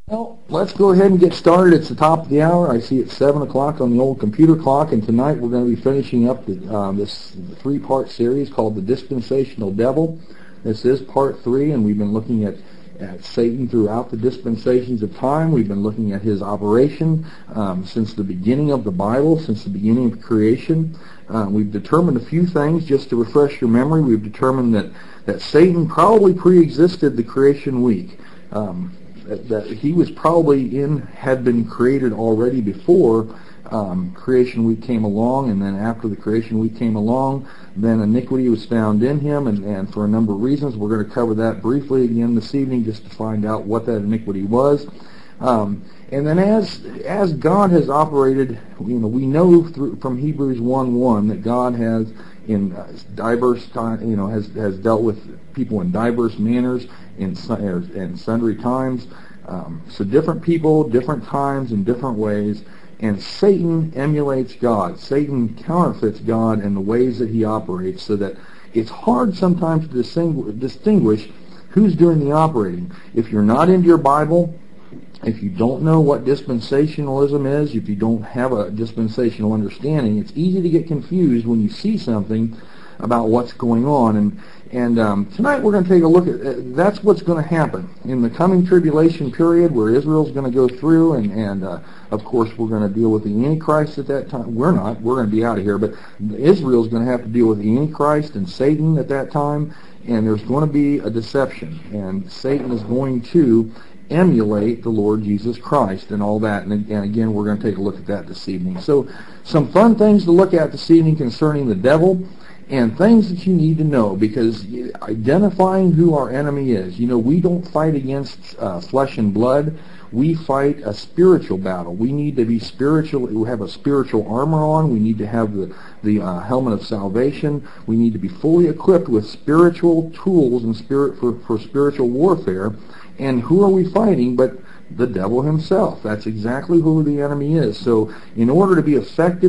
Well, let's go ahead and get started. It's the top of the hour. I see it's 7 o'clock on the old computer clock, and tonight we're going to be finishing up this three-part series called The Dispensational Devil. This is part 3, and we've been looking at Satan throughout the dispensations of time. We've been looking at his operation since the beginning of the Bible, since the beginning of creation. We've determined a few things, just to refresh your memory. We've determined that Satan probably pre-existed the creation week. That he was probably had been created already before creation week came along, and then after the creation week came along, then iniquity was found in him, and for a number of reasons. We're going to cover that briefly again this evening, just to find out what that iniquity was. And then as God has operated, we know from Hebrews 1:1 that God has in diverse time, has dealt with people in diverse manners in sundry times. So different people, different times, in different ways. And Satan emulates God. Satan counterfeits God in the ways that he operates, so that it's hard sometimes to distinguish who's doing the operating. If you're not into your Bible, if you don't know what dispensationalism is, if you don't have a dispensational understanding, it's easy to get confused when you see something about what's going on. And tonight we're going to take a look at that's what's going to happen in the coming tribulation period, where Israel's going to go through, and of course we're going to deal with the Antichrist at that time. We're going to be out of here, but Israel's going to have to deal with the Antichrist and Satan at that time, and there's going to be a deception, and Satan is going to emulate the Lord Jesus Christ and all that. And again, we're going to take a look at that this evening. So some fun things to look at this evening concerning the devil, and things that you need to know, because identifying who our enemy is. We don't fight against flesh and blood. We fight a spiritual battle. We need to be spiritual. We have a spiritual armor on. We need to have the helmet of salvation. We need to be fully equipped with spiritual tools and for spiritual warfare. And who are we fighting but the devil himself? That's exactly who the enemy is. So in order to be effective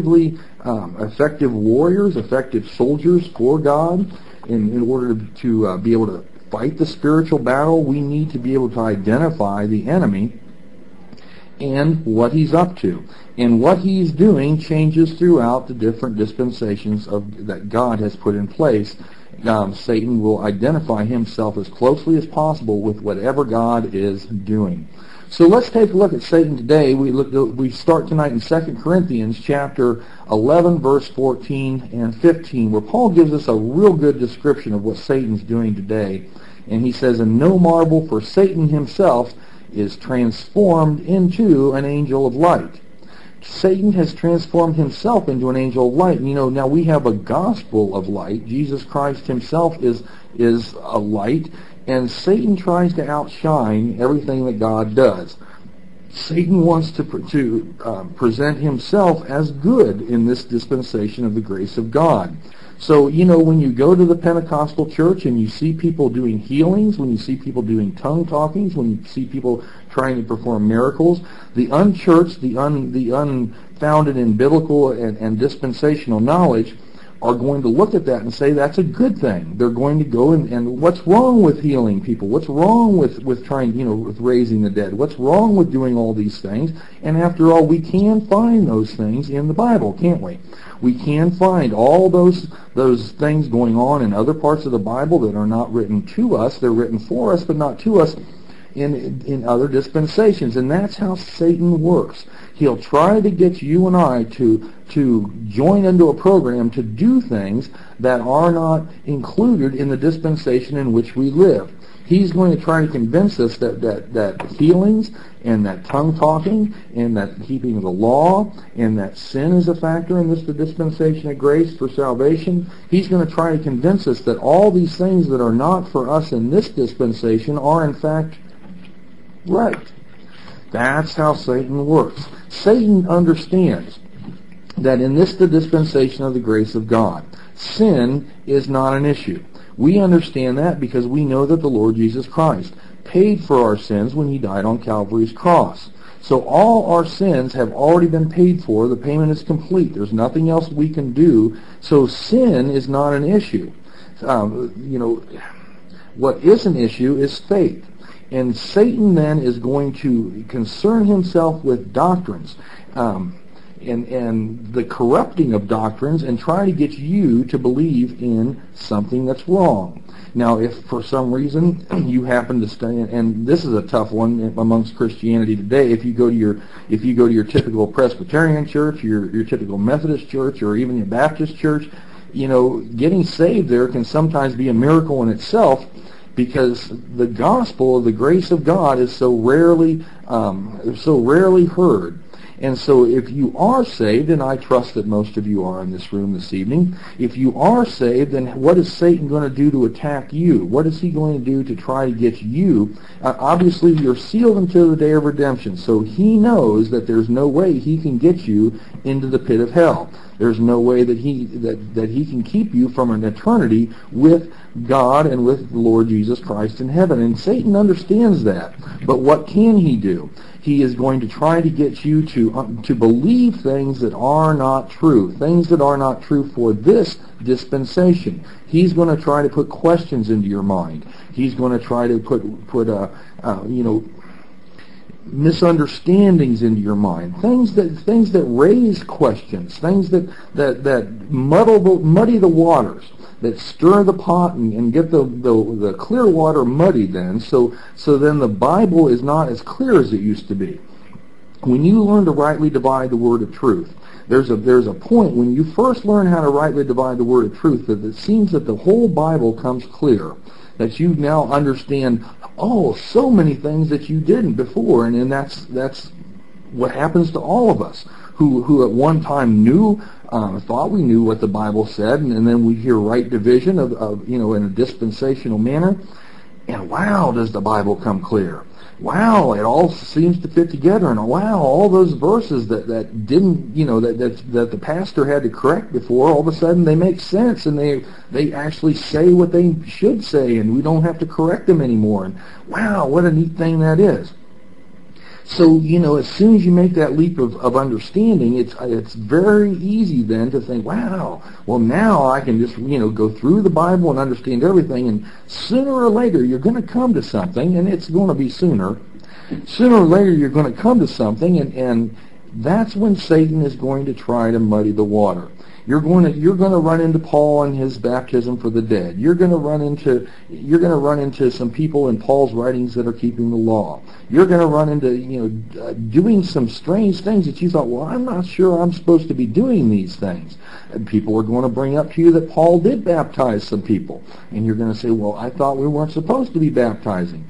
warriors, effective soldiers for God, in order to be able to fight the spiritual battle, we need to be able to identify the enemy and what he's up to. And what he's doing changes throughout the different dispensations that God has put in place. Satan will identify himself as closely as possible with whatever God is doing. So let's take a look at Satan today. We start tonight in 2 Corinthians chapter 11, verse 14 and 15, where Paul gives us a real good description of what Satan's doing today. And he says, "And no marvel, for Satan himself is transformed into an angel of light." Satan has transformed himself into an angel of light. Now we have a gospel of light. Jesus Christ himself is a light, and Satan tries to outshine everything that God does. Satan wants to present himself as good in this dispensation of the grace of God. So, when you go to the Pentecostal church and you see people doing healings, when you see people doing tongue talkings, when you see people trying to perform miracles, the unchurched, the unfounded in biblical and dispensational knowledge are going to look at that and say that's a good thing. They're going to go and what's wrong with healing people? What's wrong with trying, with raising the dead? What's wrong with doing all these things? And after all, we can find those things in the Bible, can't we? We can find all those things going on in other parts of the Bible that are not written to us. They're written for us, but not to us in other dispensations. And that's how Satan works. He'll try to get you and I to join into a program to do things that are not included in the dispensation in which we live. He's going to try to convince us that healings and that tongue talking and that keeping of the law and that sin is a factor in the dispensation of grace for salvation. He's going to try to convince us that all these things that are not for us in this dispensation are in fact right. That's how Satan works. Satan understands that in this the dispensation of the grace of God, sin is not an issue. We understand that because we know that the Lord Jesus Christ paid for our sins when he died on Calvary's cross. So all our sins have already been paid for. The payment is complete. There's nothing else we can do. So sin is not an issue. What is an issue is faith. And Satan then is going to concern himself with doctrines. And the corrupting of doctrines, and try to get you to believe in something that's wrong. Now, if for some reason you happen to stay, and this is a tough one amongst Christianity today, if you go to your typical Presbyterian church, your typical Methodist church, or even your Baptist church, getting saved there can sometimes be a miracle in itself, because the gospel of the grace of God is so rarely heard. And so if you are saved, and I trust that most of you are in this room this evening, if you are saved, then what is Satan going to do to attack you? What is he going to do to try to get you? Obviously, you're sealed until the day of redemption, so he knows that there's no way he can get you into the pit of hell. There's no way that he can keep you from an eternity with God and with the Lord Jesus Christ in heaven. And Satan understands that. But what can he do? He is going to try to get you to believe things that are not true, things that are not true for this dispensation. He's going to try to put questions into your mind. He's going to try to put misunderstandings into your mind, things that raise questions, things that muddy the waters, that stir the pot and get the clear water muddy then, so then the Bible is not as clear as it used to be. When you learn to rightly divide the word of truth, there's a point when you first learn how to rightly divide the word of truth that it seems that the whole Bible comes clear, that you now understand, so many things that you didn't before, and that's what happens to all of us who at one time thought we knew what the Bible said, and then we hear right division of in a dispensational manner, and wow, does the Bible come clear. Wow, it all seems to fit together, and wow, all those verses that didn't, that the pastor had to correct before, all of a sudden they make sense, and they actually say what they should say, and we don't have to correct them anymore. And wow, what a neat thing that is. So, as soon as you make that leap of understanding, it's very easy then to think, wow, well now I can just, go through the Bible and understand everything, and sooner or later you're going to come to something, and it's going to be sooner. Sooner or later you're going to come to something, and that's when Satan is going to try to muddy the water. You're going to run into Paul and his baptism for the dead. You're going to run into some people in Paul's writings that are keeping the law. You're going to run into doing some strange things that you thought, well, I'm not sure I'm supposed to be doing these things. And people are going to bring up to you that Paul did baptize some people, and you're going to say, well, I thought we weren't supposed to be baptizing.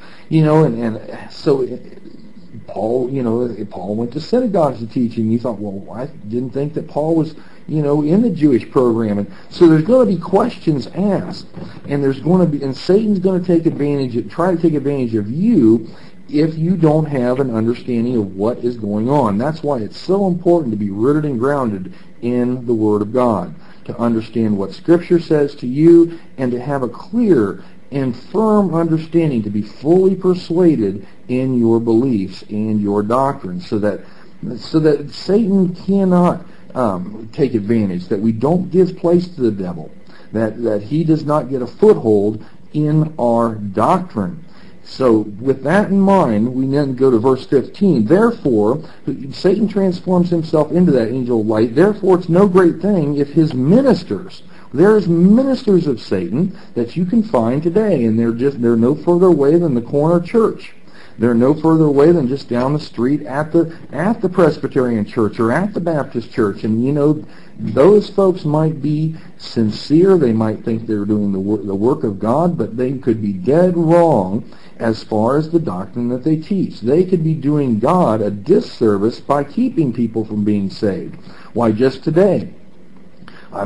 So Paul went to synagogues to teach, and you thought, well, I didn't think that Paul was in the Jewish program. And so there's going to be questions asked, and Satan's going to try to take advantage of you if you don't have an understanding of what is going on. That's why it's so important to be rooted and grounded in the Word of God, to understand what Scripture says to you, and to have a clear and firm understanding, to be fully persuaded in your beliefs and your doctrines, so that Satan cannot take advantage, that we don't give place to the devil, that he does not get a foothold in our doctrine. So with that in mind, we then go to verse 15. Therefore, Satan transforms himself into that angel of light. Therefore, it's no great thing if his ministers, there's ministers of Satan that you can find today, and they're no further away than the corner church. They're no further away than just down the street at the Presbyterian church or at the Baptist church. And those folks might be sincere. They might think they're doing the work of God, but they could be dead wrong as far as the doctrine that they teach. They could be doing God a disservice by keeping people from being saved. Why, just today, I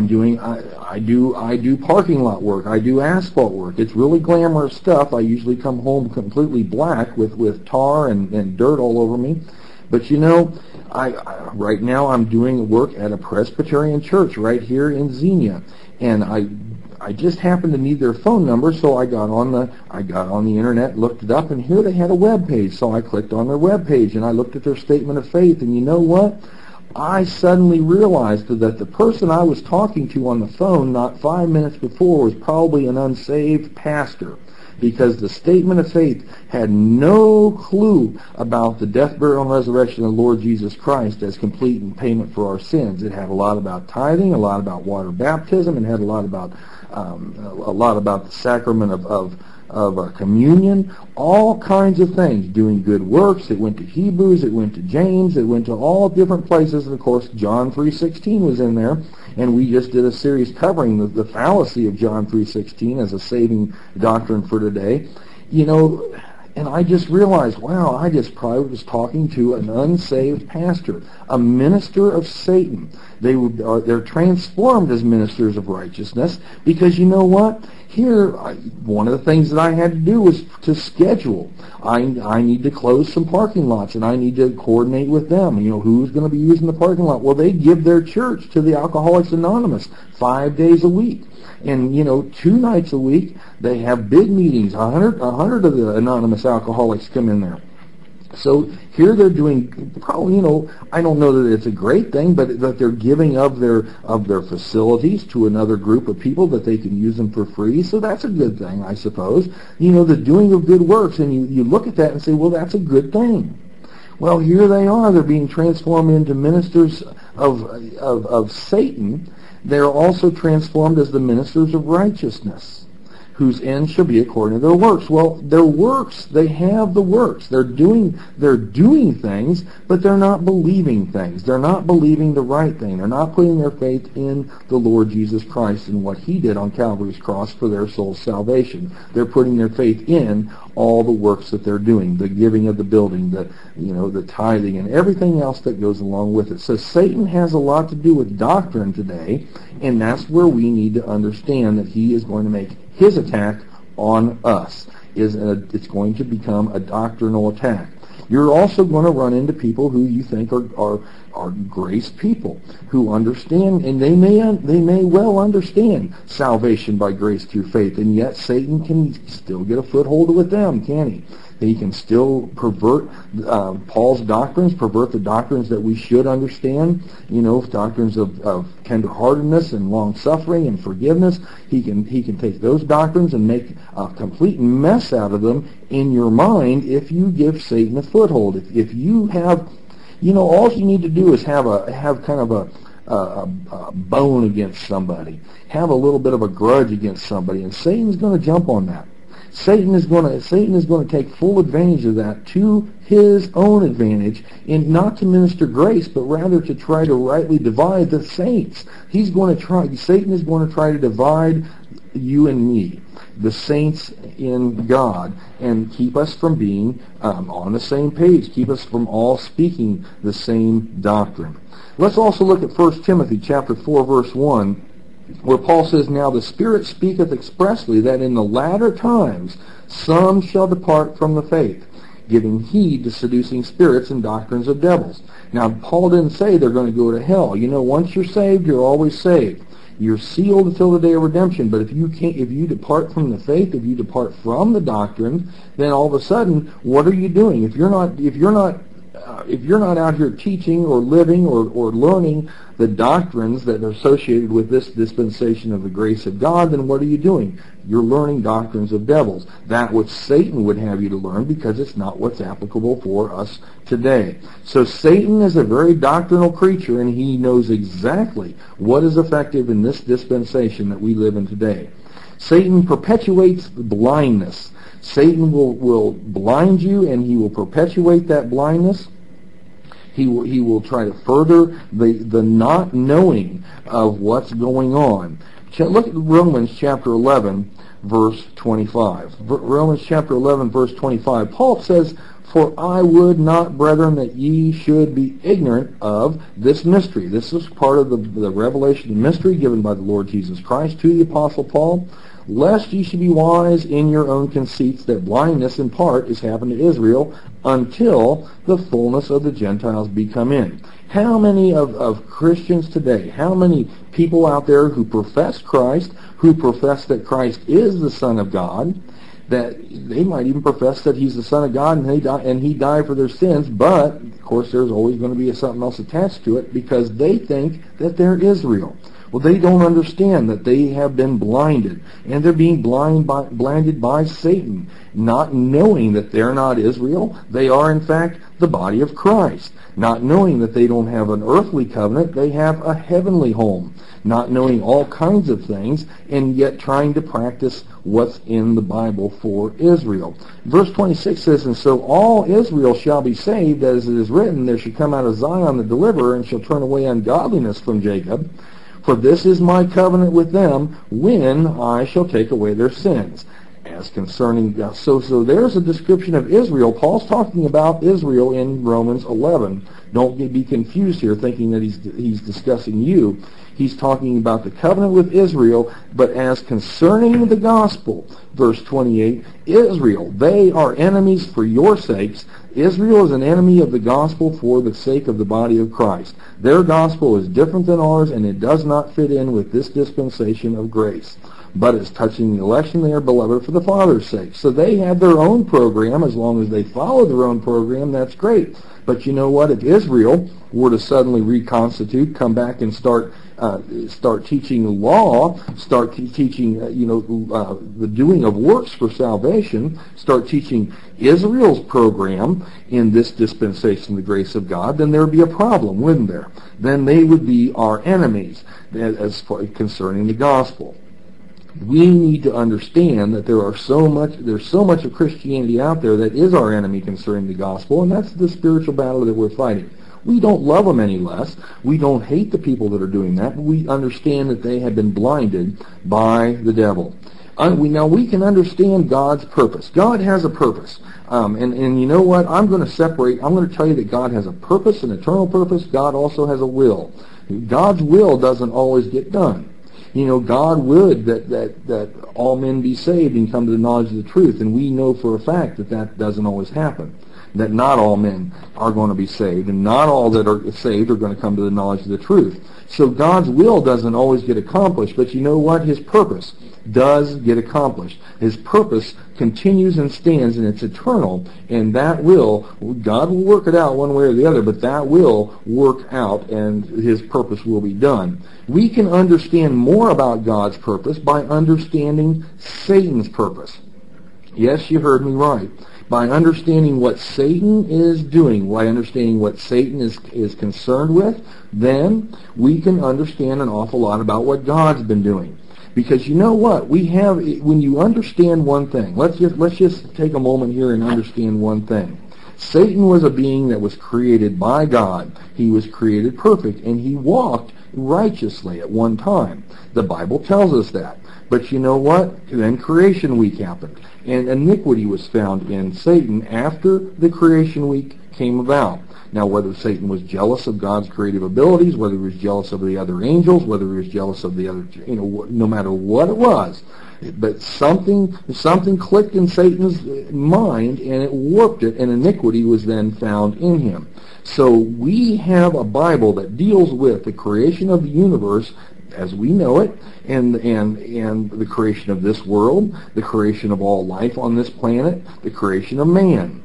do parking lot work. I do asphalt work. It's really glamorous stuff. I usually come home completely black with tar and dirt all over me. But right now I'm doing work at a Presbyterian church right here in Xenia, and I just happened to need their phone number, so I got on the internet, looked it up, and here they had a web page. So I clicked on their web page and I looked at their statement of faith, and you know what? I suddenly realized that the person I was talking to on the phone not 5 minutes before was probably an unsaved pastor. because the statement of faith had no clue about the death, burial, and resurrection of the Lord Jesus Christ as complete and payment for our sins. It had a lot about tithing, a lot about water baptism, and had a lot about the sacrament of communion, all kinds of things, doing good works. It went to Hebrews, it went to James, it went to all different places, and of course John 3:16 was in there, and we just did a series covering the fallacy of John 3:16 as a saving doctrine for today. You know, and I just realized, wow, I just probably was talking to an unsaved pastor, a minister of Satan. They're transformed as ministers of righteousness, because you know what? Here, one of the things that I had to do was to schedule. I need to close some parking lots, and I need to coordinate with them. You know, who's going to be using the parking lot? Well, they give their church to the Alcoholics Anonymous 5 days a week. And, you know, 2 nights a week, they have big meetings. 100 of the anonymous alcoholics come in there. So here they're doing, probably, you know, I don't know that it's a great thing, but that they're giving of their facilities to another group of people that they can use them for free. So that's a good thing, I suppose. You know, the doing of good works, and you look at that and say, well, that's a good thing. Well, here they are. They're being transformed into ministers of Satan. They're also transformed as the ministers of righteousness, whose end shall be according to their works. Well, their works, they have the works. They're doing things, but they're not believing things. They're not believing the right thing. They're not putting their faith in the Lord Jesus Christ and what He did on Calvary's cross for their soul's salvation. They're putting their faith in all the works that they're doing, the giving of the building, the tithing, and everything else that goes along with it. So Satan has a lot to do with doctrine today, and that's where we need to understand that he is going to make his attack on us. It's going to become a doctrinal attack. You're also going to run into people who you think are grace people, who understand, and they may well understand salvation by grace through faith, and yet Satan can still get a foothold with them, can he? He can still pervert Paul's doctrines, pervert the doctrines that we should understand, you know, doctrines of tenderheartedness and long-suffering and forgiveness. He can take those doctrines and make a complete mess out of them in your mind if you give Satan a foothold. If you have, you know, all you need to do is have kind of a bone against somebody, have a little bit of a grudge against somebody, and Satan's going to jump on that. Satan is going to take full advantage of that to his own advantage, and not to minister grace, but rather to try to rightly divide the saints. Satan is going to try to divide you and me, the saints in God, and keep us from being on the same page, keep us from all speaking the same doctrine. Let's also look at 1 Timothy chapter 4, verse 1, where Paul says, "Now the Spirit speaketh expressly that in the latter times some shall depart from the faith, giving heed to seducing spirits and doctrines of devils." Now, Paul didn't say they're going to go to hell. You know, once you're saved, you're always saved. You're sealed until the day of redemption. But if you depart from the faith, if you depart from the doctrine, then all of a sudden, what are you doing? If you're not out here teaching or living or learning the doctrines that are associated with this dispensation of the grace of God, then what are you doing? You're learning doctrines of devils. That which Satan would have you to learn, because it's not what's applicable for us today. So Satan is a very doctrinal creature, and he knows exactly what is effective in this dispensation that we live in today. Satan perpetuates blindness. Satan will blind you, and he will perpetuate that blindness. He will try to further the not knowing of what's going on. Look at Romans chapter 11, verse 25. Romans chapter 11, verse 25. Paul says, "For I would not, brethren, that ye should be ignorant of this mystery." This is part of the revelation of mystery given by the Lord Jesus Christ to the Apostle Paul. "Lest ye should be wise in your own conceits, that blindness in part is happened to Israel, until the fullness of the Gentiles be come in." How many of Christians today, how many people out there who profess Christ, who profess that Christ is the Son of God, that they might even profess that He's the Son of God and He died for their sins, but, of course, there's always going to be something else attached to it, because they think that they're Israel. Well, they don't understand that they have been blinded, and they're being blinded by Satan, not knowing that they're not Israel. They are, in fact, the body of Christ. Not knowing that they don't have an earthly covenant, they have a heavenly home. Not knowing all kinds of things, and yet trying to practice what's in the Bible for Israel. Verse 26 says, "And so all Israel shall be saved, as it is written, there shall come out of Zion the deliverer, and shall turn away ungodliness from Jacob. For this is my covenant with them, when I shall take away their sins." As concerning, so there's a description of Israel. Paul's talking about Israel in Romans 11. Don't be confused here, thinking that he's discussing you. He's talking about the covenant with Israel, but as concerning the gospel, verse 28, Israel, they are enemies for your sakes. Israel is an enemy of the gospel for the sake of the body of Christ. Their gospel is different than ours, and it does not fit in with this dispensation of grace. But as touching the election, they are beloved for the Father's sake. So they have their own program. As long as they follow their own program, that's great. But you know what? If Israel were to suddenly reconstitute, come back and start teaching law, start teaching the doing of works for salvation, start teaching Israel's program in this dispensation of the grace of God, then there would be a problem, wouldn't there? Then they would be our enemies as far concerning the gospel. We need to understand that there's so much of Christianity out there that is our enemy concerning the gospel, and that's the spiritual battle that we're fighting. We don't love them any less. We don't hate the people that are doing that. But we understand that they have been blinded by the devil. Now we can understand God's purpose. God has a purpose. And you know what? I'm going to tell you that God has a purpose, an eternal purpose. God also has a will. God's will doesn't always get done. God would that all men be saved and come to the knowledge of the truth. And we know for a fact that doesn't always happen. That not all men are going to be saved, and not all that are saved are going to come to the knowledge of the truth. So God's will doesn't always get accomplished, but you know what? His purpose does get accomplished. His purpose continues and stands, and it's eternal, and that will, God will work it out one way or the other, but that will work out, and His purpose will be done. We can understand more about God's purpose by understanding Satan's purpose. Yes, you heard me right. By understanding what Satan is doing, by understanding what Satan is concerned with, then we can understand an awful lot about what God's been doing. Because you know what? When you understand one thing, let's just take a moment here and understand one thing. Satan was a being that was created by God. He was created perfect, and he walked righteously at one time. The Bible tells us that. But you know what? Then creation week happened, and iniquity was found in Satan after the creation week came about. Now, whether Satan was jealous of God's creative abilities, whether he was jealous of the other angels, whether he was jealous of the other, no matter what it was, but something clicked in Satan's mind, and it warped it, and iniquity was then found in him. So we have a Bible that deals with the creation of the universe as we know it, and the creation of this world, the creation of all life on this planet, the creation of man,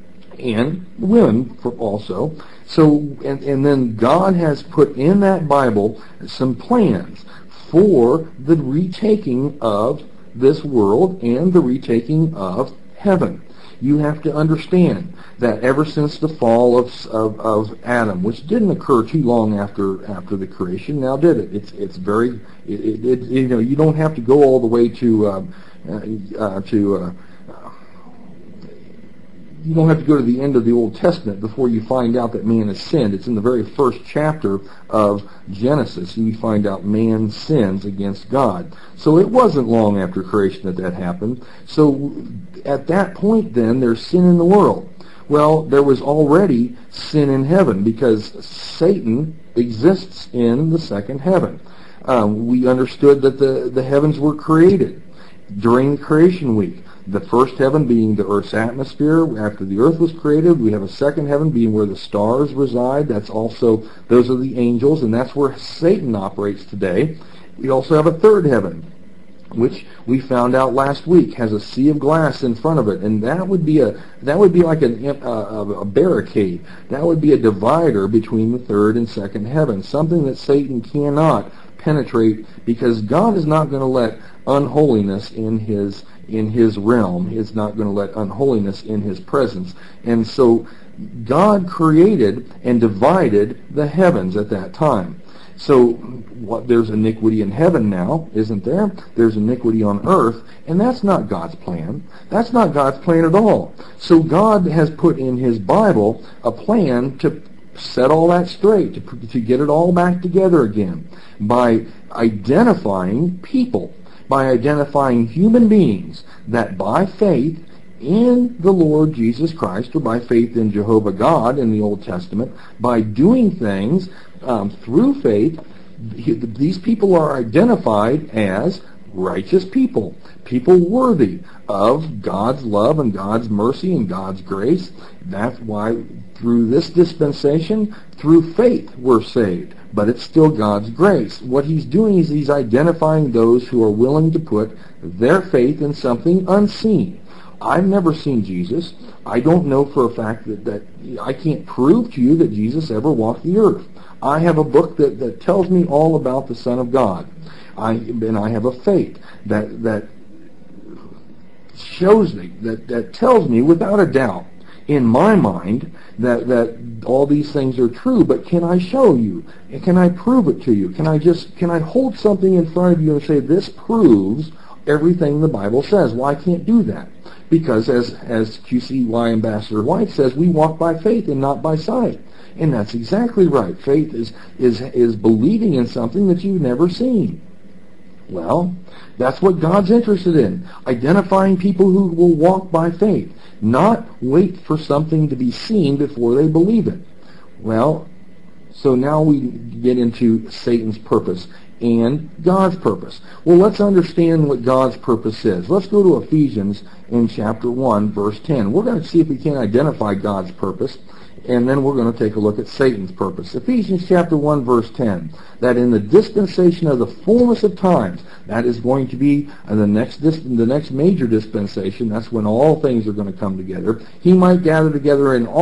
and women also. So, and then God has put in that Bible some plans for the retaking of this world and the retaking of heaven. You have to understand that ever since the fall of Adam, which didn't occur too long after the creation, now did it? It's very you don't have to go all the way you don't have to go to the end of the Old Testament before you find out that man has sinned. It's in the very first chapter of Genesis you find out man sins against God. So it wasn't long after creation that happened. So at that point then, there's sin in the world. Well, there was already sin in heaven because Satan exists in the second heaven. We understood that the heavens were created during the creation week. The first heaven being the earth's atmosphere. After the earth was created, we have a second heaven being where the stars reside. Those are the angels, and that's where Satan operates today. We also have a third heaven. which we found out last week has a sea of glass in front of it, and that would be like a barricade. That would be a divider between the third and second heaven, something that Satan cannot penetrate, because God is not going to let unholiness in his realm. He's not going to let unholiness in his presence. And so God created and divided the heavens at that time. So there's iniquity in heaven now, isn't there? There's iniquity on earth, and that's not God's plan. That's not God's plan at all. So God has put in his Bible a plan to set all that straight, to get it all back together again, by identifying people, by identifying human beings that by faith in the Lord Jesus Christ, or by faith in Jehovah God in the Old Testament, by doing things through faith, these people are identified as righteous people, people worthy of God's love and God's mercy and God's grace. That's why through this dispensation, through faith, we're saved. But it's still God's grace. What he's doing is he's identifying those who are willing to put their faith in something unseen. I've never seen Jesus. I don't know for a fact that I can't prove to you that Jesus ever walked the earth. I have a book that tells me all about the Son of God. I have a faith that shows me, that tells me without a doubt in my mind that all these things are true. But can I show you? Can I prove it to you? Can I hold something in front of you and say this proves everything the Bible says? Well, I can't do that, because as QCY Ambassador White says, we walk by faith and not by sight. And that's exactly right. Faith is believing in something that you've never seen. Well, that's what God's interested in, identifying people who will walk by faith, not wait for something to be seen before they believe it. Well, so now we get into Satan's purpose and God's purpose. Well, let's understand what God's purpose is. Let's go to Ephesians in chapter 1, verse 10. We're going to see if we can identify God's purpose, and then we're going to take a look at Satan's purpose. Ephesians chapter 1, verse 10, that in the dispensation of the fullness of times, that is going to be the next major dispensation. That's when all things are going to come together. He might gather together in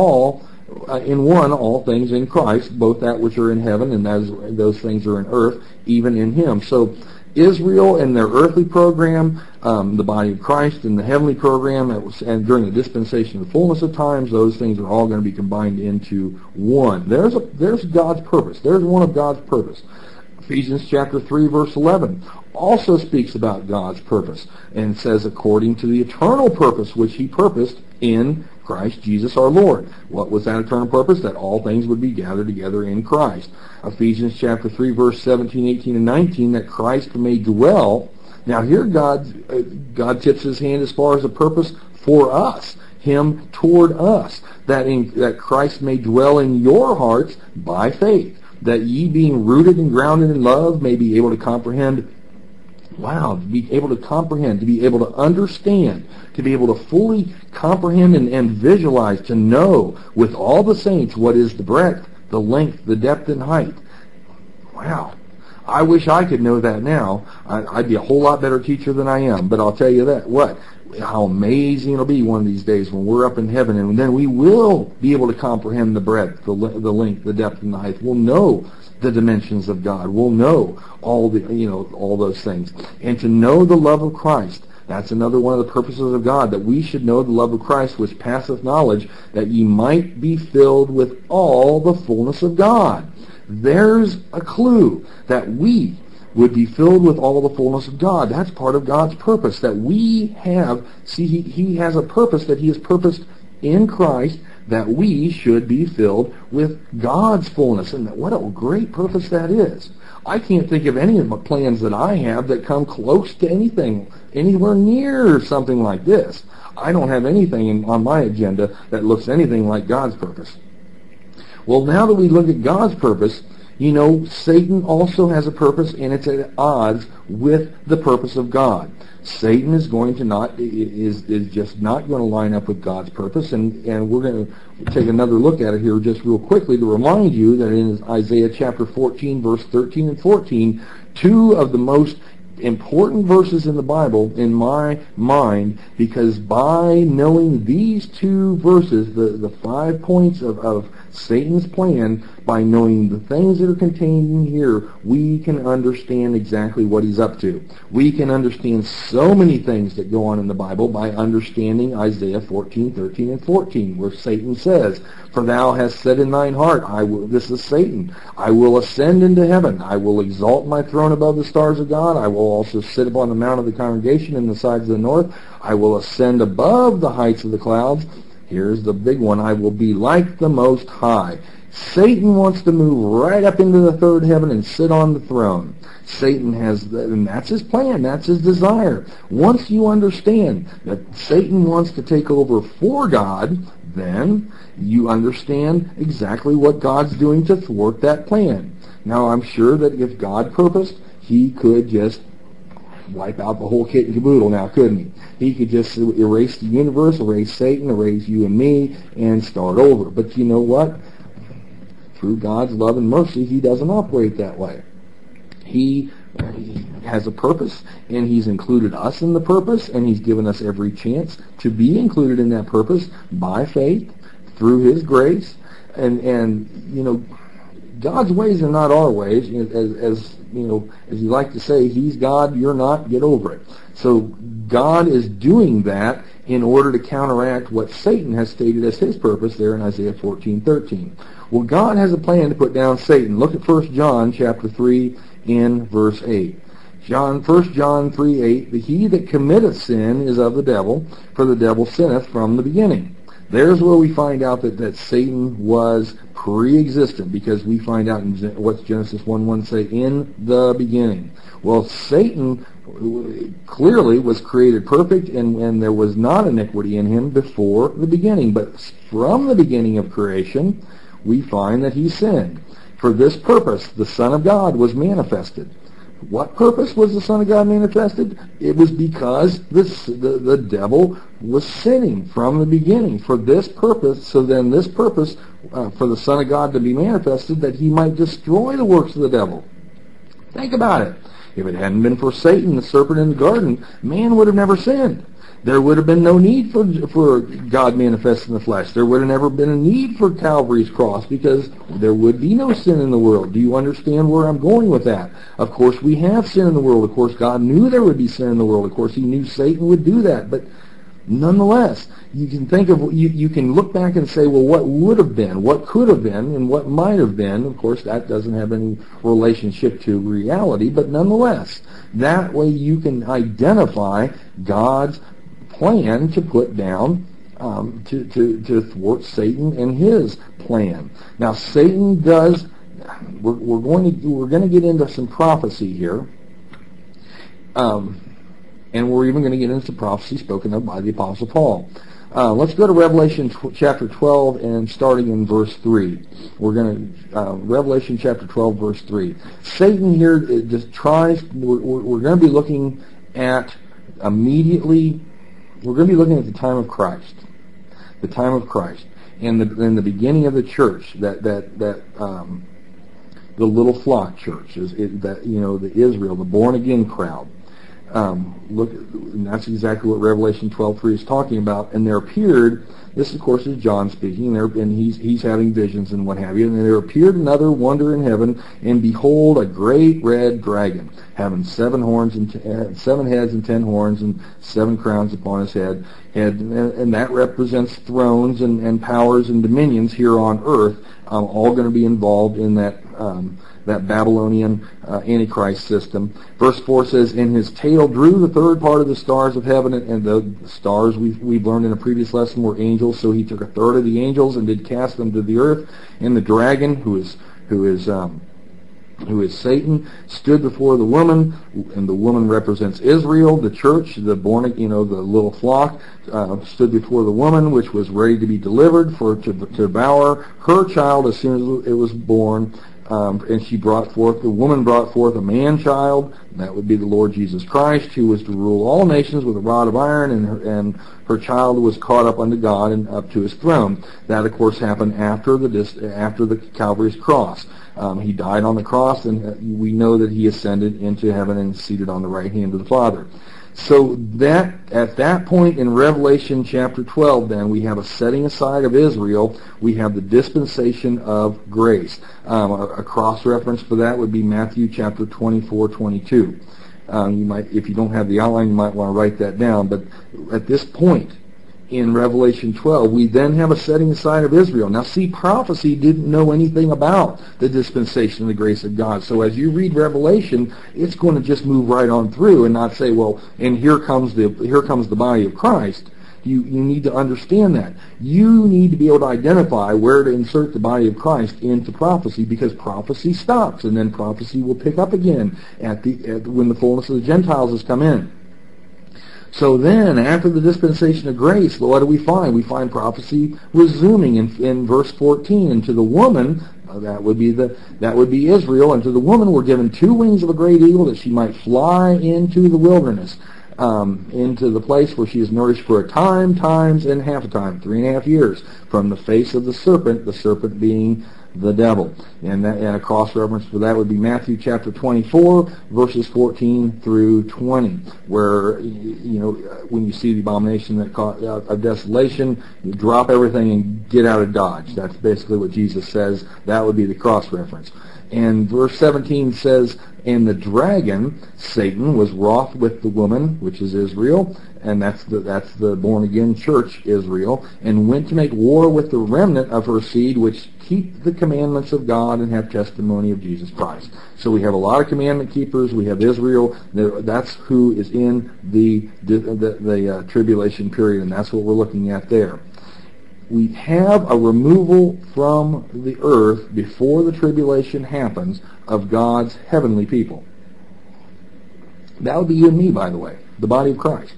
one all things in Christ, both that which are in heaven and those things are in earth, even in him. So Israel and their earthly program, the body of Christ and the heavenly program, and during the dispensation of the fullness of times, those things are all going to be combined into one. There's God's purpose. There's one of God's purpose. Ephesians chapter 3, verse 11 also speaks about God's purpose and says, according to the eternal purpose which he purposed in Christ Jesus our Lord. What was that eternal purpose? That all things would be gathered together in Christ. Ephesians chapter 3, verse 17, 18, and 19, that Christ may dwell. Now here God tips his hand as far as a purpose for us, him toward us, that Christ may dwell in your hearts by faith, that ye being rooted and grounded in love may be able to comprehend. Wow, to be able to comprehend, to be able to understand, to be able to fully comprehend and visualize, to know with all the saints what is the breadth, the length, the depth, and height. Wow. I wish I could know that now. I'd be a whole lot better teacher than I am. But I'll tell you how amazing it'll be one of these days when we're up in heaven, and then we will be able to comprehend the breadth, the length, the depth, and the height. We'll know the dimensions of God. We'll know all those things. And to know the love of Christ, that's another one of the purposes of God, that we should know the love of Christ, which passeth knowledge, that ye might be filled with all the fullness of God. There's a clue that we would be filled with all the fullness of God. That's part of God's purpose, that we have. See, he has a purpose that he has purposed in Christ, that we should be filled with God's fullness. And what a great purpose that is. I can't think of any of the plans that I have that come close to anything, anywhere near something like this. I don't have anything on my agenda that looks anything like God's purpose. Well, now that we look at God's purpose, Satan also has a purpose, and it's at odds with the purpose of God. Satan is just not going to line up with God's purpose, and we're going to take another look at it here just real quickly to remind you that in Isaiah chapter 14, verse 13 and 14, two of the most important verses in the Bible in my mind, because by knowing these two verses, the 5 points of Satan's plan, by knowing the things that are contained in here, we can understand exactly what he's up to. We can understand so many things that go on in the Bible by understanding Isaiah 14, 13, and 14, where Satan says, "For thou hast said in thine heart, this is Satan, I will ascend into heaven. I will exalt my throne above the stars of God. I will also sit upon the mount of the congregation in the sides of the north. I will ascend above the heights of the clouds." Here's the big one. "I will be like the Most High." Satan wants to move right up into the third heaven and sit on the throne. Satan has, and that's his plan, that's his desire. Once you understand that Satan wants to take over for God, then you understand exactly what God's doing to thwart that plan. Now, I'm sure that if God purposed, he could just wipe out the whole kit and caboodle now, couldn't he? He could just erase the universe, erase Satan, erase you and me, and start over. But you know what? Through God's love and mercy, he doesn't operate that way. He has a purpose, and he's included us in the purpose, and he's given us every chance to be included in that purpose by faith, through his grace. And you know, God's ways are not our ways. As you know, as you like to say, he's God, you're not, get over it. So God is doing that in order to counteract what Satan has stated as his purpose there in Isaiah 14:13. Well, God has a plan to put down Satan. Look at 1 John chapter 3 in verse 8. 1 John 3:8, "He that committeth sin is of the devil, for the devil sinneth from the beginning." There's where we find out that Satan was pre-existent, because we find out in what's Genesis 1:1 say, "In the beginning." Well, Satan clearly was created perfect, and there was not iniquity in him before the beginning. But from the beginning of creation, we find that he sinned. For this purpose, the Son of God was manifested. What purpose was the Son of God manifested? It was because the devil was sinning from the beginning. For this purpose, so then this purpose for the Son of God to be manifested, that he might destroy the works of the devil. Think about it. If it hadn't been for Satan, the serpent in the garden, man would have never sinned. There would have been no need for God manifest in the flesh. There would have never been a need for Calvary's cross, because there would be no sin in the world. Do you understand where I'm going with that? Of course, we have sin in the world. Of course, God knew there would be sin in the world. Of course, he knew Satan would do that. But nonetheless, you can think of, you can look back and say, well, what would have been, what could have been, and what might have been. Of course, that doesn't have any relationship to reality, but nonetheless, that way you can identify God's plan to put down, to thwart Satan and his plan. Now, Satan does. We're going to get into some prophecy here, and we're even going to get into some prophecy spoken of by the Apostle Paul. Let's go to Revelation chapter 12 and starting in verse 3. We're going to Revelation chapter 12 verse 3. Satan here just tries. We're going to be looking at immediately. We're going to be looking at the time of Christ, and the beginning of the church, the little flock church, the Israel, the born again crowd. And that's exactly what Revelation 12:3 is talking about. And there appeared, this of course is John speaking, and he's having visions and what have you. And there appeared another wonder in heaven, and behold, a great red dragon, having 7 horns and 7 heads and 10 horns and 7 crowns upon his head. And that represents thrones and powers and dominions here on earth, all going to be involved in that Babylonian Antichrist system. Verse 4 says, "And his tail drew the third part of the stars of heaven," and the stars we've learned in a previous lesson were angels, so he took a third of the angels and did cast them to the earth. And the dragon, who is Satan, stood before the woman, and the woman represents Israel, the church, the little flock, stood before the woman, which was ready to be delivered to devour her child as soon as it was born. And the woman brought forth a man-child, and that would be the Lord Jesus Christ, who was to rule all nations with a rod of iron, and her child was caught up unto God and up to his throne. That, of course, happened after the Calvary's cross. He died on the cross, and we know that he ascended into heaven and seated on the right hand of the Father. So that at that point in Revelation chapter 12, then, we have a setting aside of Israel. We have the dispensation of grace. A cross-reference for that would be Matthew chapter 24:22. You might, if you don't have the outline, you might want to write that down. But at this point in Revelation 12, we then have a setting aside of Israel. Now, see, prophecy didn't know anything about the dispensation of the grace of God. So as you read Revelation, it's going to just move right on through and not say, well, and here comes the body of Christ. You need to understand that. You need to be able to identify where to insert the body of Christ into prophecy, because prophecy stops, and then prophecy will pick up again when the fullness of the Gentiles has come in. So then, after the dispensation of grace, what do we find? We find prophecy resuming in verse 14. And to the woman, that would be Israel, and to the woman were given 2 wings of a great eagle, that she might fly into the wilderness, into the place where she is nourished for a time, times, and half a time, 3.5 years, from the face of the serpent being the devil. And a cross-reference for that would be Matthew chapter 24, verses 14 through 20, where, when you see the abomination of desolation, you drop everything and get out of Dodge. That's basically what Jesus says. That would be the cross-reference. And verse 17 says, and the dragon, Satan, was wroth with the woman, which is Israel, and that's the born-again church, Israel, and went to make war with the remnant of her seed, which keep the commandments of God and have testimony of Jesus Christ. So we have a lot of commandment keepers. We have Israel. That's who is in the tribulation period, and that's what we're looking at there. We have a removal from the earth before the tribulation happens of God's heavenly people. That would be you and me, by the way, the body of Christ.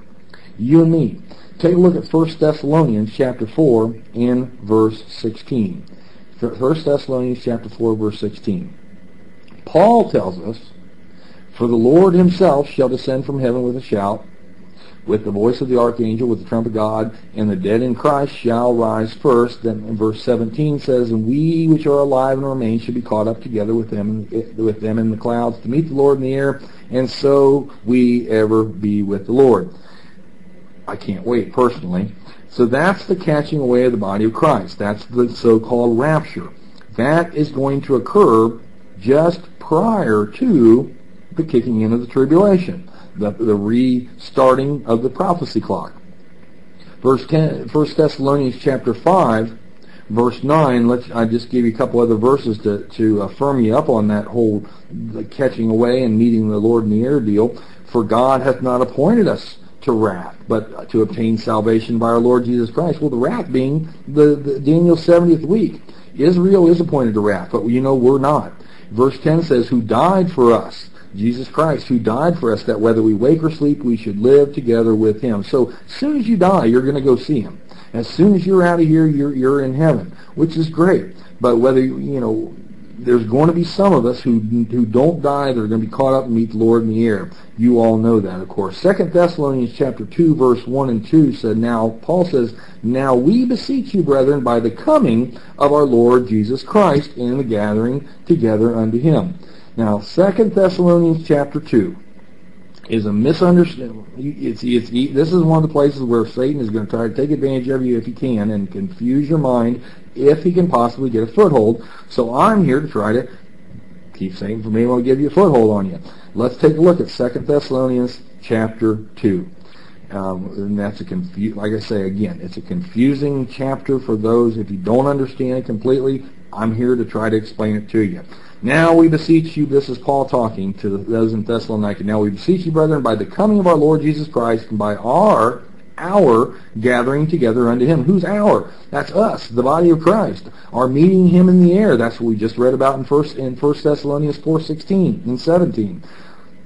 You and me. Take a look at 1 Thessalonians chapter 4 in verse 16. 1 Thessalonians chapter 4, verse 16. Paul tells us, for the Lord himself shall descend from heaven with a shout, with the voice of the archangel, with the trump of God, and the dead in Christ shall rise first. Then in verse 17 says, and we which are alive and remain shall be caught up together with them in the clouds to meet the Lord in the air, and so we ever be with the Lord. I can't wait, personally. So that's the catching away of the body of Christ. That's the so-called rapture. That is going to occur just prior to the kicking in of the tribulation. The restarting of the prophecy clock. Verse 1 Thessalonians chapter 5, verse 9, I just give you a couple other verses to firm you up on that whole catching away and meeting the Lord in the air deal. For God hath not appointed us to wrath, but to obtain salvation by our Lord Jesus Christ. Well, the wrath being the Daniel's 70th week. Israel is appointed to wrath, but we're not. Verse 10 says, who died for us. Jesus Christ, who died for us, that whether we wake or sleep, we should live together with him. So as soon as you die, you're going to go see him. As soon as you're out of here, you're in heaven, which is great. But whether, there's going to be some of us who don't die, they're going to be caught up and meet the Lord in the air. You all know that, of course. 2 Thessalonians chapter 2, verse 1 and 2 said, Paul says, now we beseech you, brethren, by the coming of our Lord Jesus Christ in the gathering together unto him. Now, 2 Thessalonians chapter 2 is a misunderstanding. This is one of the places where Satan is going to try to take advantage of you if he can and confuse your mind if he can possibly get a foothold. So I'm here to try to keep Satan from being able to give you a foothold on you. Let's take a look at 2 Thessalonians chapter 2. And that's like I say again, it's a confusing chapter for those, if you don't understand it completely, I'm here to try to explain it to you. Now we beseech you, this is Paul talking to those in Thessalonica, now we beseech you, brethren, by the coming of our Lord Jesus Christ, and by our gathering together unto him. Who's our? That's us, the body of Christ. Our meeting him in the air. That's what we just read about in 1 Thessalonians 4:16 and 17.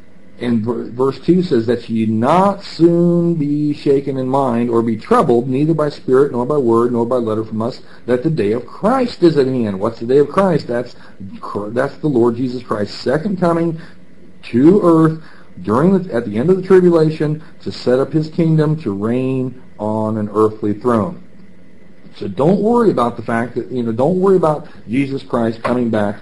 And verse 2 says that ye not soon be shaken in mind or be troubled, neither by spirit, nor by word, nor by letter from us, that the day of Christ is at hand. What's the day of Christ? That's the Lord Jesus Christ's second coming to earth at the end of the tribulation to set up his kingdom to reign on an earthly throne. So don't worry about the fact that, don't worry about Jesus Christ coming back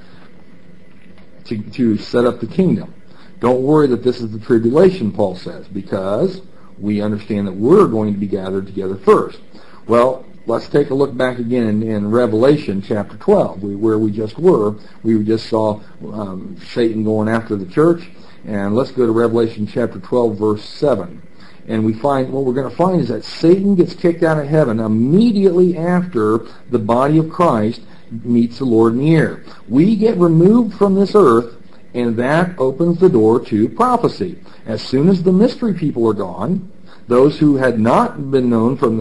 to set up the kingdom. Don't worry that this is the tribulation, Paul says, because we understand that we're going to be gathered together first. Well, let's take a look back again in Revelation chapter 12, where we just were. We just saw Satan going after the church. And let's go to Revelation chapter 12, verse 7. And what we're going to find is that Satan gets kicked out of heaven immediately after the body of Christ meets the Lord in the air. We get removed from this earth, and that opens the door to prophecy. As soon as the mystery people are gone, those who had not been known from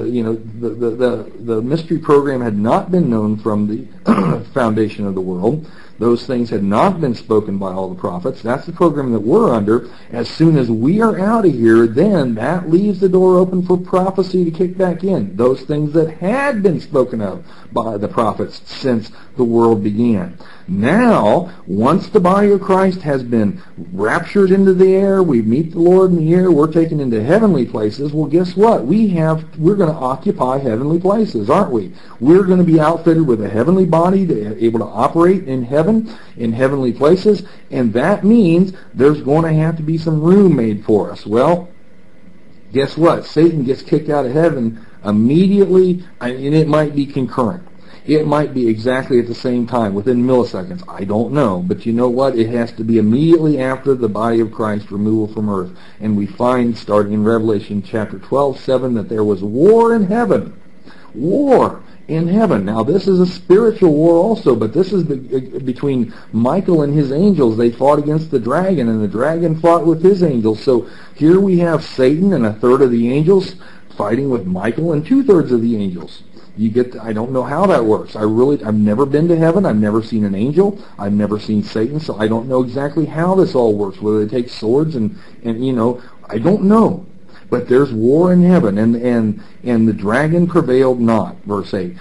the mystery program had not been known from the foundation of the world. Those things had not been spoken by all the prophets. That's the program that we're under. As soon as we are out of here, then that leaves the door open for prophecy to kick back in. Those things that had been spoken of by the prophets since the world began. Now, once the body of Christ has been raptured into the air, we meet the Lord in the air, we're taken into heavenly places. Well, guess what? We're going to occupy heavenly places, aren't we? We're going to be outfitted with a heavenly body to be able to operate in heaven, in heavenly places, and that means there's going to have to be some room made for us. Well, guess what? Satan gets kicked out of heaven immediately, and it might be concurrent. It might be exactly at the same time, within milliseconds. I don't know. But you know what? It has to be immediately after the body of Christ's removal from earth. And we find, starting in Revelation chapter 12:7, that there was war in heaven. War in heaven. Now, this is a spiritual war also, but this is between Michael and his angels. They fought against the dragon, and the dragon fought with his angels. So here we have Satan and a third of the angels fighting with Michael and 2/3 of the angels. I don't know how that works. I've never been to heaven. I've never seen an angel. I've never seen Satan, so I don't know exactly how this all works, whether they take swords and I don't know. But there's war in heaven, and the dragon prevailed not, verse 8.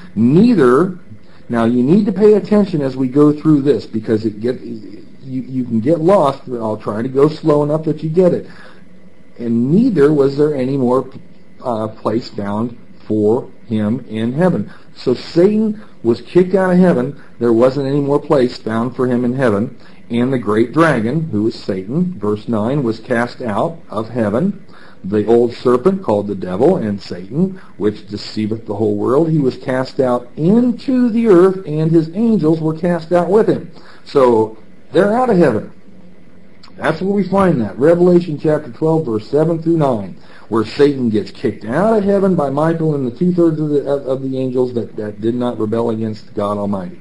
Now you need to pay attention as we go through this, because you can get lost. I'll try to go slow enough that you get it. And neither was there any more place found for him in heaven. So Satan was kicked out of heaven. There wasn't any more place found for him in heaven. And the great dragon, who is Satan, verse 9, was cast out of heaven. The old serpent, called the devil and Satan, which deceiveth the whole world, he was cast out into the earth, and his angels were cast out with him. So they're out of heaven. That's where we find that. Revelation chapter 12, verse 7 through 9. Where Satan gets kicked out of heaven by Michael and the 2/3 of the angels that did not rebel against God Almighty.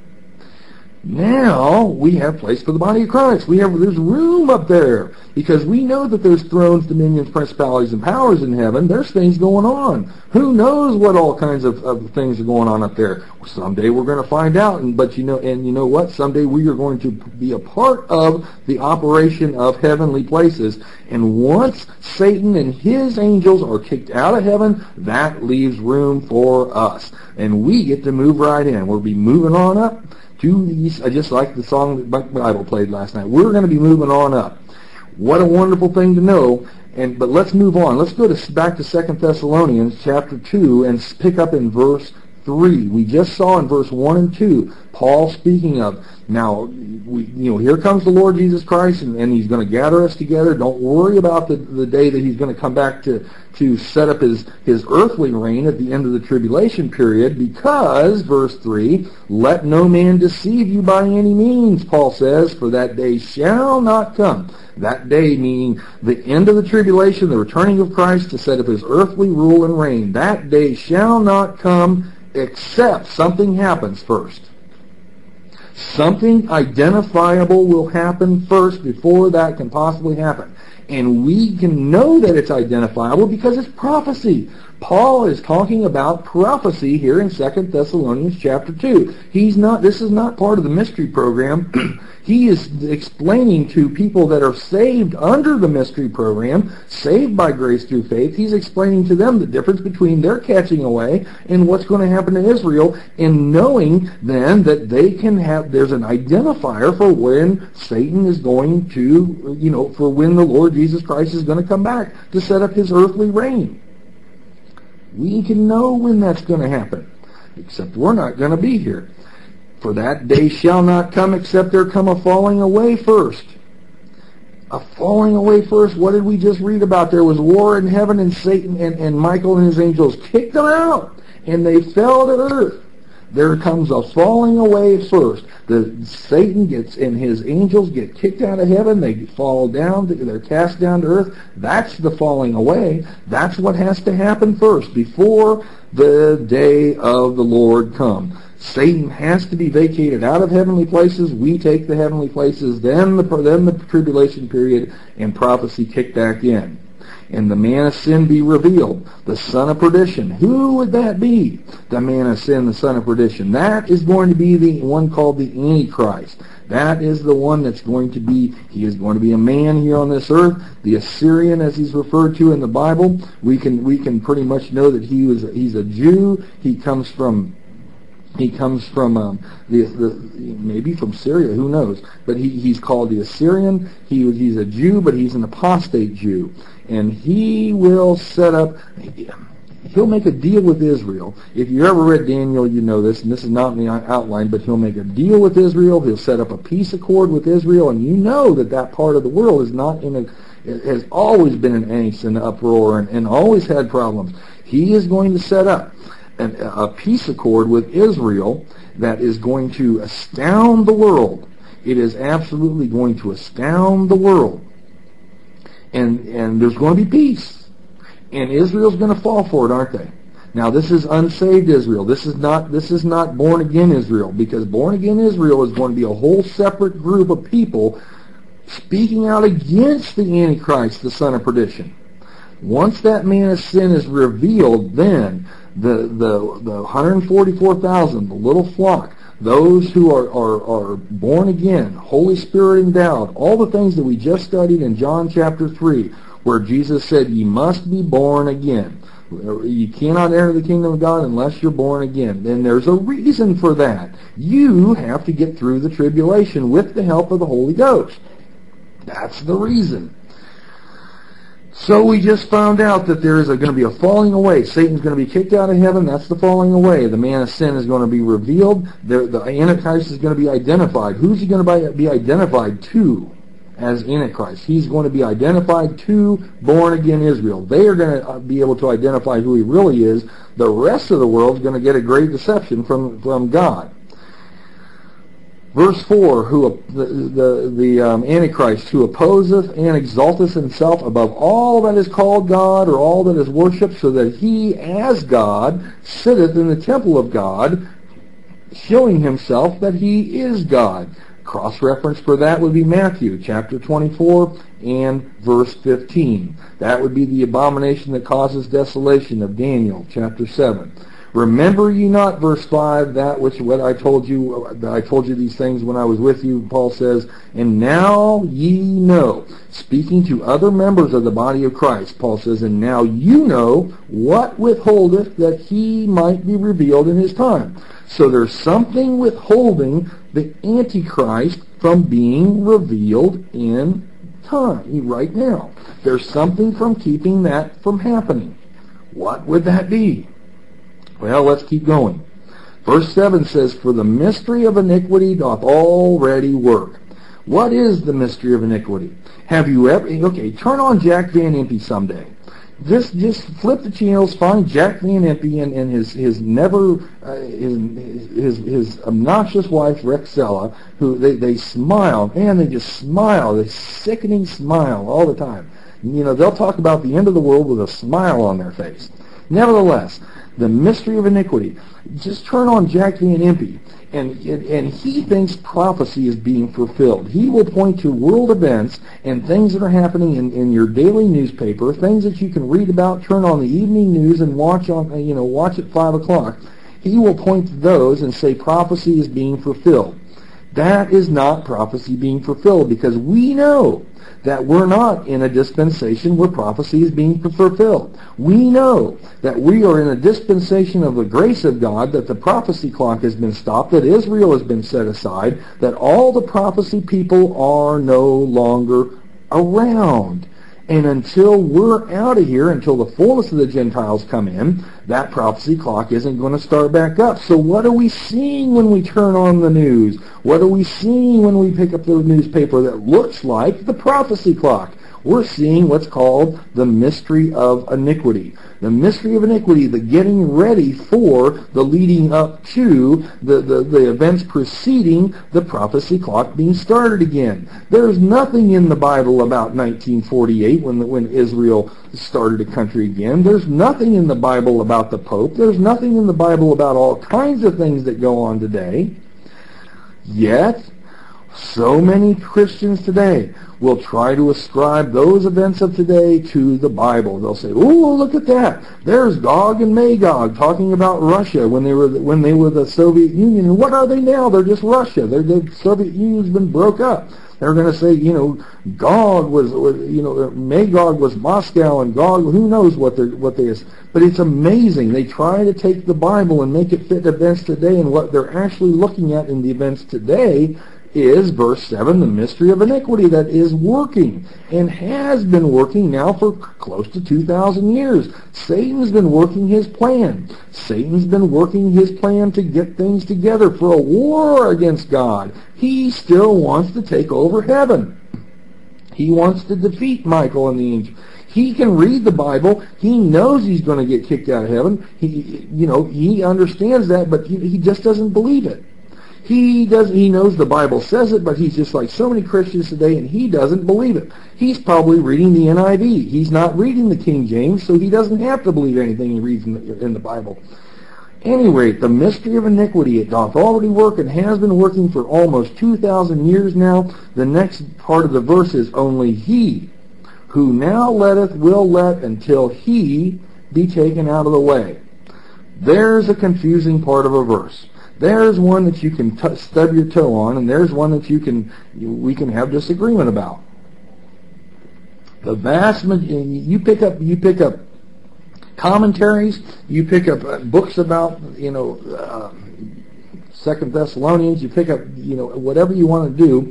Now we have place for the body of Christ. There's room up there, because we know that there's thrones, dominions, principalities, and powers in heaven. There's things going on. Who knows what all kinds of things are going on up there? Someday we're going to find out. But you know what? Someday we are going to be a part of the operation of heavenly places. And once Satan and his angels are kicked out of heaven, that leaves room for us, and we get to move right in. We'll be moving on up to these, just like the song that Buck Bible played last night. We're going to be moving on up. What a wonderful thing to know. But let's move on. Let's go back to 2 Thessalonians chapter 2 and pick up in verse 3. We just saw in verse 1 and 2 Paul speaking of, now, here comes the Lord Jesus Christ, and he's going to gather us together. Don't worry about the day that he's going to come back to set up his earthly reign at the end of the tribulation period, because, verse 3, let no man deceive you by any means, Paul says, for that day shall not come. That day meaning the end of the tribulation, the returning of Christ to set up his earthly rule and reign. That day shall not come except something happens first. Something identifiable will happen first before that can possibly happen. And we can know that it's identifiable because it's prophecy. Paul is talking about prophecy here in 2 Thessalonians chapter 2. This is not part of the mystery program. He is explaining to people that are saved under the mystery program, saved by grace through faith, he's explaining to them the difference between their catching away and what's going to happen to Israel, and knowing then that they can have, there's an identifier for when Satan is going to, for when the Lord Jesus Christ is going to come back to set up his earthly reign. We can know when that's going to happen, except we're not going to be here. For that day shall not come except there come a falling away first. A falling away first. What did we just read about? There was war in heaven, and Satan and Michael and his angels kicked them out, and they fell to earth. There comes a falling away first. Satan gets and his angels get kicked out of heaven. They fall down. They're cast down to earth. That's the falling away. That's what has to happen first before the day of the Lord comes. Satan has to be vacated out of heavenly places. We take the heavenly places. Then the tribulation period and prophecy kick back in. And the man of sin be revealed, the son of perdition. Who would that be? The man of sin, the son of perdition. That is going to be the one called the Antichrist. That is the one that's going to be, he is going to be a man here on this earth. The Assyrian, as he's referred to in the Bible, we can pretty much know that he's a Jew. He comes from maybe from Syria, who knows? But he's called the Assyrian. He's a Jew, but he's an apostate Jew, and he will set up. He'll make a deal with Israel. If you ever read Daniel, you know this, and this is not in the outline, but he'll make a deal with Israel. He'll set up a peace accord with Israel, and you know that part of the world is not it has always been in angst and uproar and always had problems. He is going to set up a peace accord with Israel that is going to astound the world. It is absolutely going to astound the world. And there's going to be peace. And Israel's going to fall for it, aren't they? Now, this is unsaved Israel. This is not born-again Israel, because born-again Israel is going to be a whole separate group of people speaking out against the Antichrist, the son of perdition. Once that man of sin is revealed, then the 144,000, the little flock, those who are born again, Holy Spirit endowed, all the things that we just studied in John chapter 3, where Jesus said, "Ye must be born again." You cannot enter the kingdom of God unless you're born again. Then there's a reason for that. You have to get through the tribulation with the help of the Holy Ghost. That's the reason. So we just found out that there is going to be a falling away. Satan's going to be kicked out of heaven. That's the falling away. The man of sin is going to be revealed. The Antichrist is going to be identified. Who's he going to be identified to as Antichrist? He's going to be identified to born-again Israel. They are going to be able to identify who he really is. The rest of the world is going to get a great deception from God. Verse 4, the Antichrist, who opposeth and exalteth himself above all that is called God, or all that is worshipped, so that he, as God, sitteth in the temple of God, showing himself that he is God. Cross-reference for that would be Matthew chapter 24 and verse 15. That would be the abomination that causes desolation of Daniel chapter 7. Remember ye not, verse 5, what I told you these things when I was with you, Paul says, and now ye know. Speaking to other members of the body of Christ, Paul says, and now you know what withholdeth that he might be revealed in his time. So there's something withholding the Antichrist from being revealed in time, right now. There's something from keeping that from happening. What would that be? Well, let's keep going. Verse 7 says, for the mystery of iniquity doth already work. What is the mystery of iniquity? Have you ever... Okay, turn on Jack Van Impe someday. Just flip the channels, find Jack Van Impe and his obnoxious wife, Rexella, who they smile. Man, they just smile. They sickening smile all the time. You know, they'll talk about the end of the world with a smile on their face. Nevertheless, the mystery of iniquity. Just turn on Jack Van Impe, And he thinks prophecy is being fulfilled. He will point to world events and things that are happening in your daily newspaper, things that you can read about, turn on the evening news and watch at 5 o'clock. He will point to those and say prophecy is being fulfilled. That is not prophecy being fulfilled, because we know that we're not in a dispensation where prophecy is being fulfilled. We know that we are in a dispensation of the grace of God, that the prophecy clock has been stopped, that Israel has been set aside, that all the prophecy people are no longer around. And until we're out of here, until the fullness of the Gentiles come in, that prophecy clock isn't going to start back up. So what are we seeing when we turn on the news? What are we seeing when we pick up the newspaper that looks like the prophecy clock? We're seeing what's called the mystery of iniquity. The mystery of iniquity, the getting ready for the leading up to the events preceding the prophecy clock being started again. There's nothing in the Bible about 1948 when Israel started a country again. There's nothing in the Bible about the Pope. There's nothing in the Bible about all kinds of things that go on today. Yet, so many Christians today will try to ascribe those events of today to the Bible. They'll say, "Oh, look at that! There's Gog and Magog talking about Russia when they were the Soviet Union. And what are they now? They're just Russia. The Soviet Union's been broke up." They're going to say, Gog was Magog was Moscow, and Gog, who knows what they is. But it's amazing. They try to take the Bible and make it fit events today, and what they're actually looking at in the events today is verse 7, the mystery of iniquity that is working and has been working now for close to 2,000 years. Satan's been working his plan. Satan's been working his plan to get things together for a war against God. He still wants to take over heaven. He wants to defeat Michael and the angels. He can read the Bible. He knows he's going to get kicked out of heaven. He understands that, but he just doesn't believe it. He knows the Bible says it, but he's just like so many Christians today, and he doesn't believe it. He's probably reading the NIV. He's not reading the King James, so he doesn't have to believe anything he reads in the Bible. Anyway, the mystery of iniquity, it doth already work and has been working for almost 2,000 years now. The next part of the verse is, only he who now letteth will let until he be taken out of the way. There's a confusing part of a verse. There's one that you can stub your toe on, and there's one that we can have disagreement about. The vast majority, you pick up commentaries, you pick up books about 2 Thessalonians, you pick up whatever you want to do,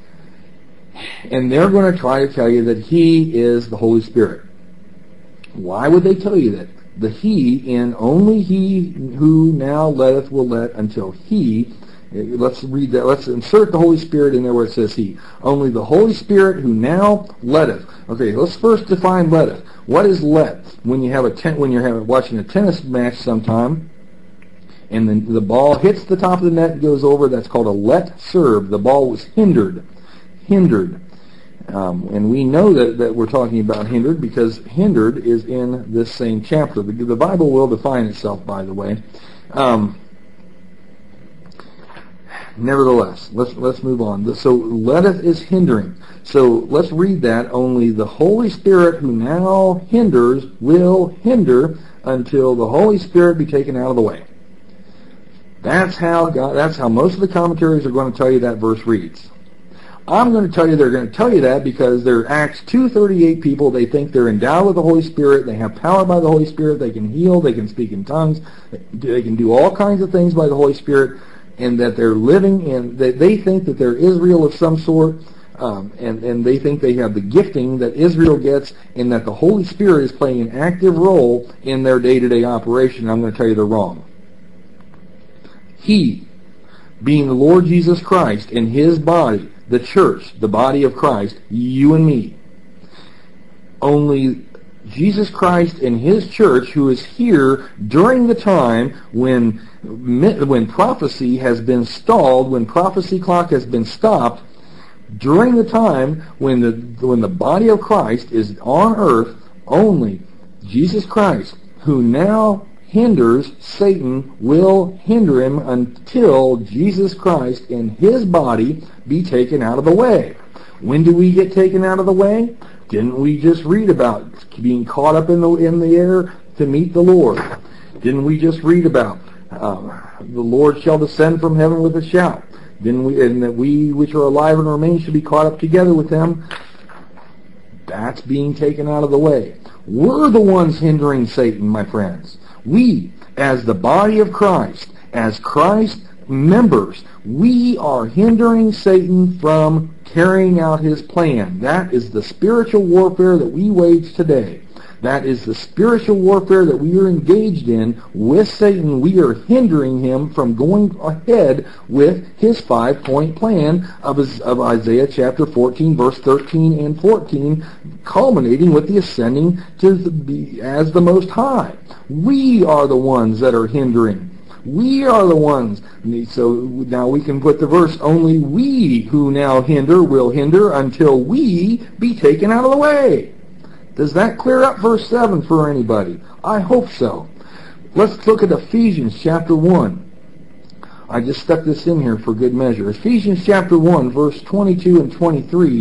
and they're going to try to tell you that he is the Holy Spirit. Why would they tell you that? The he in only he who now letteth will let until he. Let's read that. Let's insert the Holy Spirit in there where it says he. Only the Holy Spirit who now letteth. Okay, let's first define letteth. What is let? When you have watching a tennis match sometime, and then the ball hits the top of the net and goes over, that's called a let serve. The ball was hindered. And we know that we're talking about hindered because hindered is in this same chapter. The Bible will define itself, by the way. Nevertheless, let's move on. So letteth is hindering. So let's read that. Only the Holy Spirit who now hinders will hinder until the Holy Spirit be taken out of the way. That's how most of the commentaries are going to tell you that verse reads. I'm going to tell you they're going to tell you that because they're Acts 2:38 people. They think they're endowed with the Holy Spirit. They have power by the Holy Spirit. They can heal. They can speak in tongues. They can do all kinds of things by the Holy Spirit, and that they're living in. They think that they're Israel of some sort, and they think they have the gifting that Israel gets, and that the Holy Spirit is playing an active role in their day-to-day operation. I'm going to tell you they're wrong. He, being the Lord Jesus Christ and His body, the church, the body of Christ, you and me. Only Jesus Christ and His church, who is here during the time when prophecy has been stalled, when prophecy clock has been stopped, during the time when the body of Christ is on earth, only Jesus Christ, who now hinders, Satan will hinder him until Jesus Christ and his body be taken out of the way. When do we get taken out of the way? Didn't we just read about being caught up in the air to meet the Lord? Didn't we just read about the Lord shall descend from heaven with a shout? Didn't we, and that we which are alive and remain should be caught up together with them? That's being taken out of the way. We're the ones hindering Satan, my friends. We, as the body of Christ, as Christ members, we are hindering Satan from carrying out his plan. That is the spiritual warfare that we wage today. That is the spiritual warfare that we are engaged in with Satan. We are hindering him from going ahead with his 5-point plan of Isaiah chapter 14, verse 13 and 14, culminating with the ascending to as the Most High. We are the ones that are hindering. We are the ones. So now we can put the verse, only we who now hinder will hinder until we be taken out of the way. Does that clear up verse 7 for anybody? I hope so. Let's look at Ephesians chapter 1. I just stuck this in here for good measure. Ephesians chapter 1, verse 22 and 23,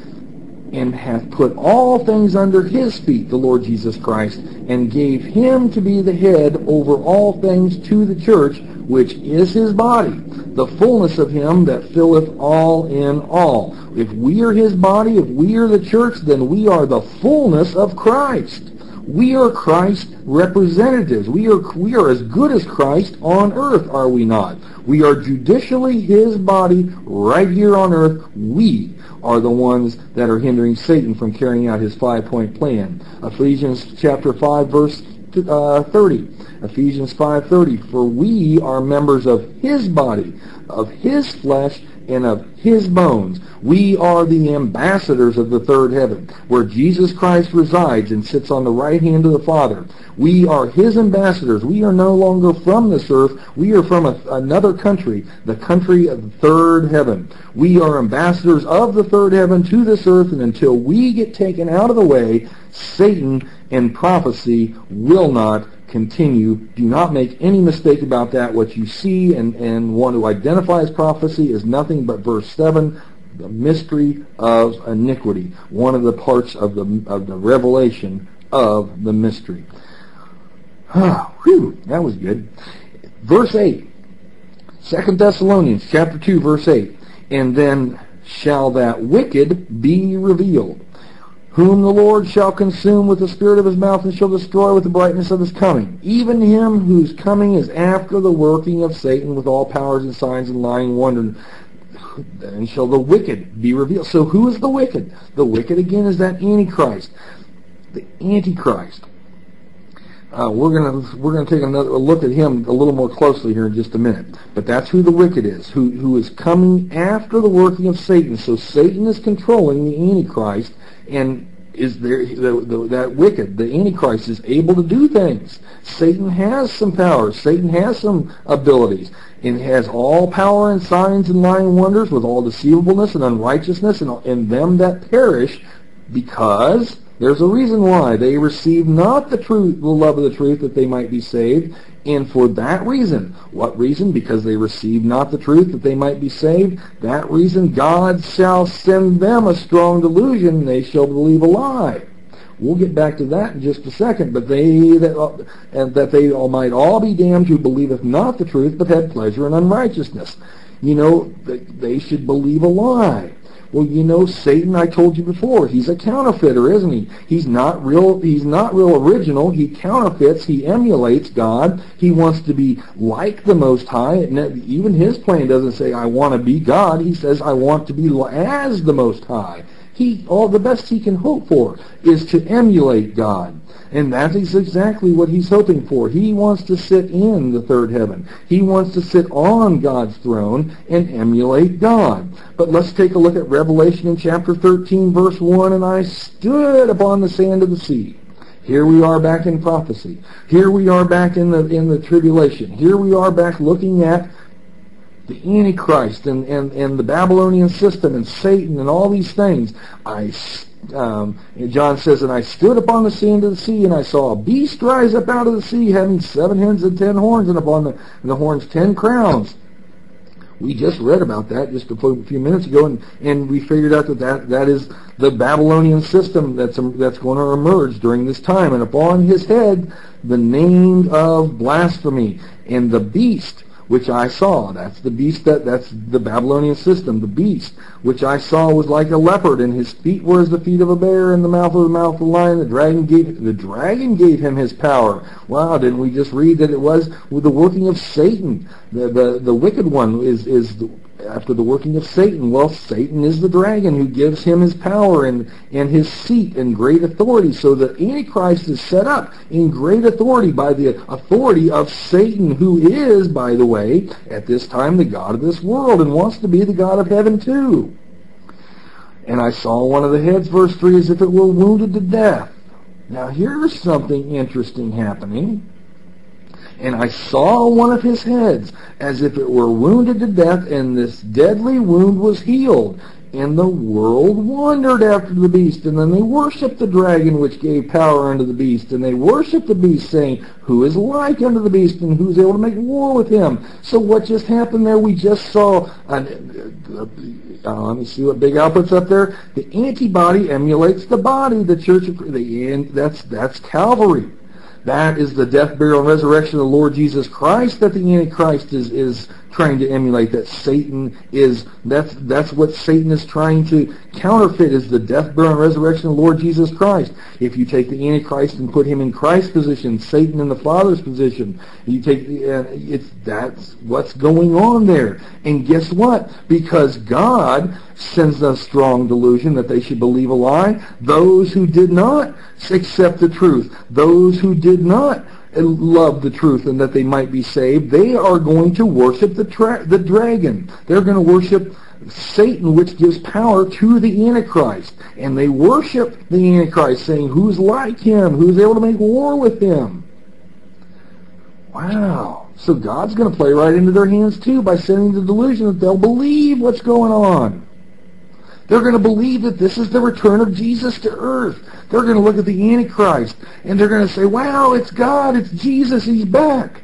and hath put all things under his feet, the Lord Jesus Christ, and gave him to be the head over all things to the church, which is his body, the fullness of him that filleth all in all. If we are his body, if we are the church, then we are the fullness of Christ. We are Christ's representatives. We are as good as Christ on earth, are we not? We are judicially his body right here on earth. We are the ones that are hindering Satan from carrying out his 5-point plan. Ephesians chapter 5, verse 30. Ephesians 5:30. For we are members of his body, of his flesh, and of his bones. We are the ambassadors of the third heaven, where Jesus Christ resides and sits on the right hand of the Father. We are his ambassadors. We are no longer from this earth. We are from another country, the country of the third heaven. We are ambassadors of the third heaven to this earth, and until we get taken out of the way, Satan and prophecy will not continue. Do not make any mistake about that. What you see and want to identify as prophecy is nothing but verse 7, the mystery of iniquity. One of the parts of the revelation of the mystery. Whew, that was good. Verse 8. 2 Thessalonians chapter 2, verse 8. And then shall that wicked be revealed, whom the Lord shall consume with the spirit of his mouth, and shall destroy with the brightness of his coming. Even him whose coming is after the working of Satan with all powers and signs and lying wonder. Then shall the wicked be revealed. So who is the wicked? The wicked, again, is that Antichrist. The Antichrist. We're gonna take a look at him a little more closely here in just a minute. But that's who the wicked is, who is coming after the working of Satan. So Satan is controlling the Antichrist, and is there that wicked, the Antichrist, is able to do things. Satan has some powers. Satan has some abilities, and has all power and signs and lying wonders, with all deceivableness and unrighteousness in them that perish, because there's a reason why. They receive not the truth, the love of the truth, that they might be saved. And for that reason, what reason? Because they receive not the truth, that they might be saved. That reason, God shall send them a strong delusion, and they shall believe a lie. We'll get back to that in just a second. But that they all might all be damned who believeth not the truth, but had pleasure in unrighteousness. You know, they should believe a lie. Well, you know, Satan, I told you before, he's a counterfeiter, isn't he? He's not real original. He counterfeits, he emulates God. He wants to be like the Most High. And even his plan doesn't say, I want to be God. He says, I want to be as the Most High. All the best he can hope for is to emulate God. And that is exactly what he's hoping for. He wants to sit in the third heaven. He wants to sit on God's throne and emulate God. But let's take a look at Revelation in chapter 13, verse 1. And I stood upon the sand of the sea. Here we are back in prophecy. Here we are back in the tribulation. Here we are back looking at the Antichrist and the Babylonian system and Satan and all these things. I stood And John says, and I stood upon the sand of the sea, and I saw a beast rise up out of the sea, having 7 heads and 10 horns, and upon the horns 10 crowns. We just read about that just a few minutes ago, and we figured out that is the Babylonian system that's going to emerge during this time. And upon his head the name of blasphemy, and the beast which I saw, that's the beast, that's the Babylonian system. The beast which I saw was like a leopard, and his feet were as the feet of a bear, and the mouth of a lion. The dragon gave him his power. Wow, didn't we just read that it was with the working of Satan? The wicked one is after the working of Satan. Well, Satan is the dragon who gives him his power and his seat and great authority. So the Antichrist is set up in great authority by the authority of Satan, who is, by the way, at this time the god of this world and wants to be the god of heaven too. And I saw one of the heads, verse 3, as if it were wounded to death. Now here's something interesting happening. And I saw one of his heads as if it were wounded to death, and this deadly wound was healed. And the world wondered after the beast, and then they worshipped the dragon which gave power unto the beast, and they worshipped the beast, saying, who is like unto the beast, and who is able to make war with him? So what just happened there? We just saw, let me see what Big Al puts up there. The antibody emulates the body, the church of, that's Calvary. That is the death, burial, and resurrection of the Lord Jesus Christ that the Antichrist is trying to emulate. That Satan is, that's what Satan is trying to counterfeit, is the death, burial, and resurrection of the Lord Jesus Christ. If you take the Antichrist and put him in Christ's position, Satan in the Father's position, you take that's what's going on there. And guess what? Because God sends a strong delusion that they should believe a lie, those who did not accept the truth, those who did not love the truth and that they might be saved, they are going to worship the dragon. They're going to worship Satan, which gives power to the Antichrist. And they worship the Antichrist, saying, who's like him? Who's able to make war with him? Wow. So God's going to play right into their hands too by sending the delusion that they'll believe what's going on. They're going to believe that this is the return of Jesus to earth. They're going to look at the Antichrist and they're going to say, wow, it's God, it's Jesus, he's back.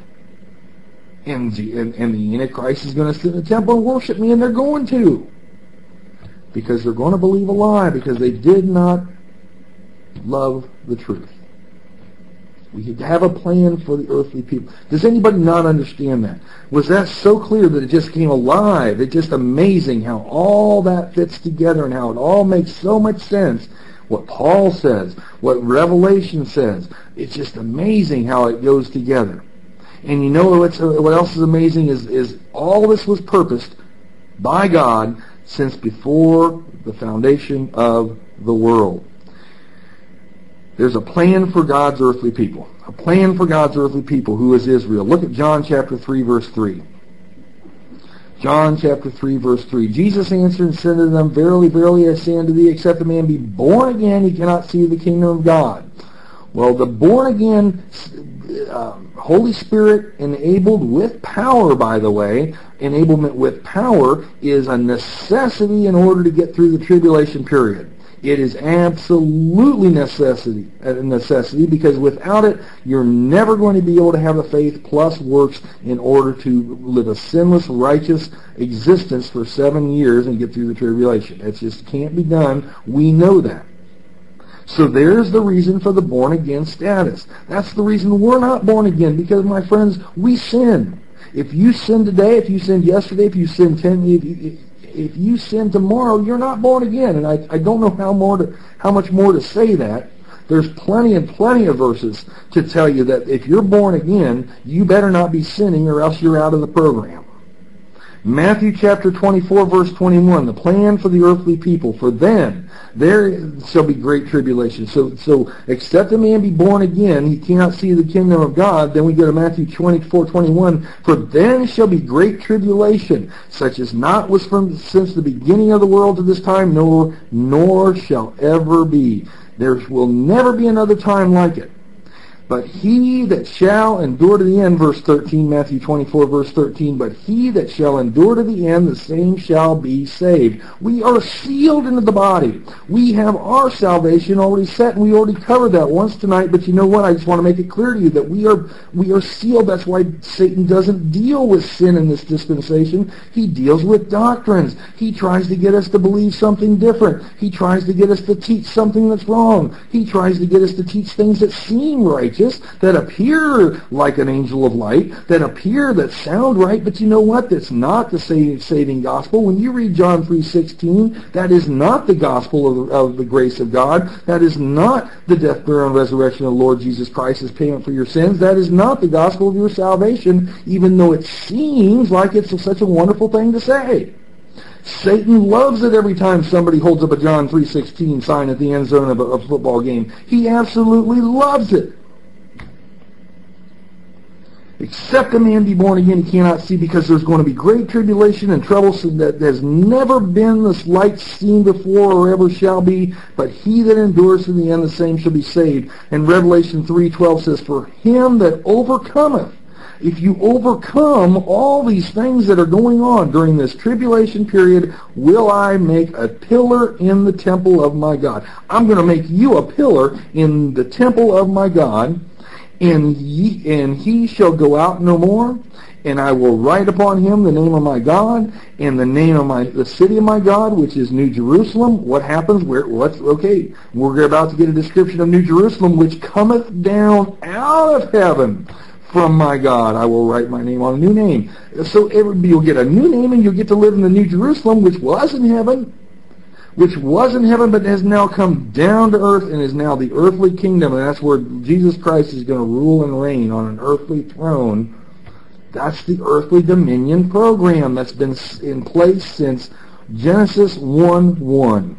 And the Antichrist is going to sit in the temple and worship me, and they're going to. Because they're going to believe a lie, because they did not love the truth. We have a plan for the earthly people. Does anybody not understand that? Was that so clear that it just came alive? It's just amazing how all that fits together and how it all makes so much sense. What Paul says, what Revelation says, it's just amazing how it goes together. And you know what else is amazing is all this was purposed by God since before the foundation of the world. There's a plan for God's earthly people. A plan for God's earthly people, who is Israel. Look at John chapter 3, verse 3. John chapter 3, verse 3. Jesus answered and said to them, verily, verily, I say unto thee, except a man be born again, he cannot see the kingdom of God. Well, the born again, Holy Spirit enabled with power, by the way, enablement with power is a necessity in order to get through the tribulation period. It is absolutely a necessity, because without it, you're never going to be able to have the faith plus works in order to live a sinless, righteous existence for 7 years and get through the tribulation. It just can't be done. We know that. So there's the reason for the born-again status. That's the reason we're not born again, because, my friends, we sin. If you sin today, if you sinned yesterday, if you sin if you sin tomorrow, you're not born again. And I don't know how much more to say that. There's plenty and plenty of verses to tell you that if you're born again, you better not be sinning, or else you're out of the program. Matthew chapter 24, verse 21, the plan for the earthly people. For then there shall be great tribulation. So except a man be born again, he cannot see the kingdom of God. Then we go to Matthew 24, 21. For then shall be great tribulation, such as not was since the beginning of the world to this time, nor shall ever be. There will never be another time like it. But he that shall endure to the end, verse 13, Matthew 24, verse 13, but he that shall endure to the end, the same shall be saved. We are sealed into the body. We have our salvation already set, and we already covered that once tonight, but you know what? I just want to make it clear to you that we are sealed. That's why Satan doesn't deal with sin in this dispensation. He deals with doctrines. He tries to get us to believe something different. He tries to get us to teach something that's wrong. He tries to get us to teach things that seem righteous, that appear like an angel of light, that sound right, but you know what? That's not the saving gospel. When you read John 3:16, that is not the gospel of the grace of God. That is not the death, burial, and resurrection of the Lord Jesus Christ as payment for your sins. That is not the gospel of your salvation, even though it seems like it's such a wonderful thing to say. Satan loves it every time somebody holds up a John 3:16 sign at the end zone of a football game. He absolutely loves it. Except a man be born again, he cannot see, because there's going to be great tribulation and trouble that has never been this light seen before or ever shall be. But he that endures to the end, the same shall be saved. And Revelation 3:12 says, for him that overcometh. If you overcome all these things that are going on during this tribulation period, will I make a pillar in the temple of my God. I'm going to make you a pillar in the temple of my God. And he shall go out no more, and I will write upon him the name of my God, and the name of the city of my God, which is New Jerusalem. What happens? Okay, we're about to get a description of New Jerusalem, which cometh down out of heaven from my God. I will write my name on a new name. So you'll get a new name, and you'll get to live in the New Jerusalem, which was in heaven, but has now come down to earth and is now the earthly kingdom, and that's where Jesus Christ is going to rule and reign on an earthly throne. That's the earthly dominion program that's been in place since Genesis 1:1.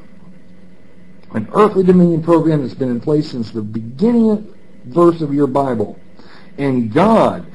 An earthly dominion program that's been in place since the beginning verse of your Bible. And God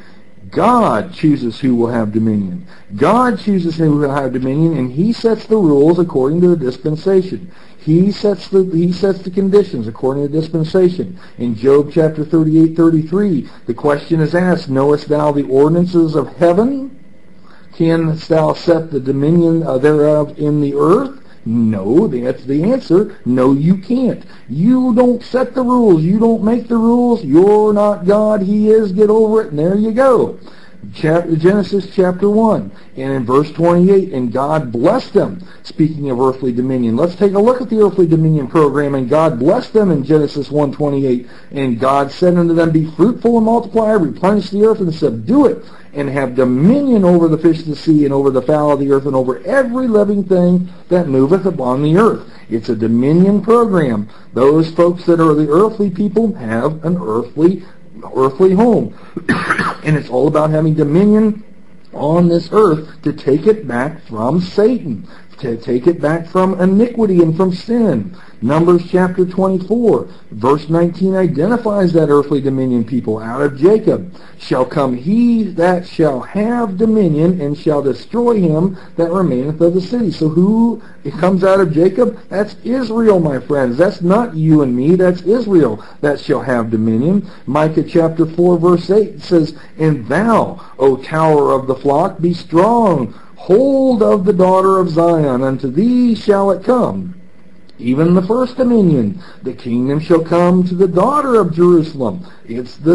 chooses who will have dominion. God chooses who will have dominion, and He sets the rules according to the dispensation. He sets the conditions according to the dispensation. In Job chapter 38:33, the question is asked, knowest thou the ordinances of heaven? Canst thou set the dominion thereof in the earth? No, that's the answer. No, you can't. You don't set the rules. You don't make the rules. You're not God. He is. Get over it. And there you go. Genesis chapter 1. And in verse 28, and God blessed them. Speaking of earthly dominion, let's take a look at the earthly dominion program. And God blessed them in Genesis 1:28. And God said unto them, be fruitful and multiply, replenish the earth and subdue it, and have dominion over the fish of the sea, and over the fowl of the earth, and over every living thing that moveth upon the earth. It's a dominion program. Those folks that are the earthly people have an earthly home. And it's all about having dominion on this earth to take it back from Satan, to take it back from iniquity and from sin. Numbers chapter 24, verse 19 identifies that earthly dominion people. Out of Jacob shall come he that shall have dominion, and shall destroy him that remaineth of the city. So who comes out of Jacob? That's Israel, my friends. That's not you and me. That's Israel that shall have dominion. Micah chapter 4, verse 8 says, and thou, O tower of the flock, be strong. Hold of the daughter of Zion. Unto thee shall it come. Even the first dominion, the kingdom shall come to the daughter of Jerusalem. It's the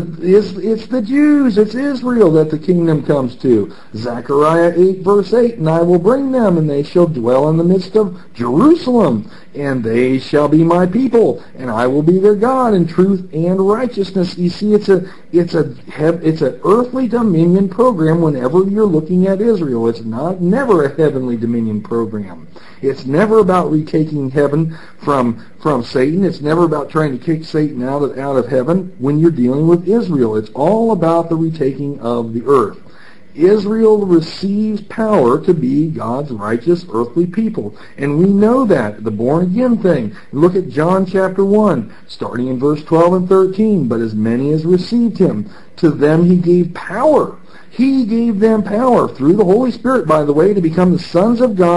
Jews, it's Israel that the kingdom comes to. Zechariah 8 verse 8, and I will bring them, and they shall dwell in the midst of Jerusalem, and they shall be my people, and I will be their God in truth and righteousness. You see, it's an earthly dominion program whenever you're looking at Israel. It's never a heavenly dominion program. It's never about retaking heaven from Satan. It's never about trying to kick Satan out of heaven when you're dealing with Israel. It's all about the retaking of the earth. Israel receives power to be God's righteous earthly people. And we know that, the born-again thing. Look at John chapter 1, starting in verse 12 and 13. But as many as received him, to them he gave power. He gave them power through the Holy Spirit, by the way, to become the sons of God,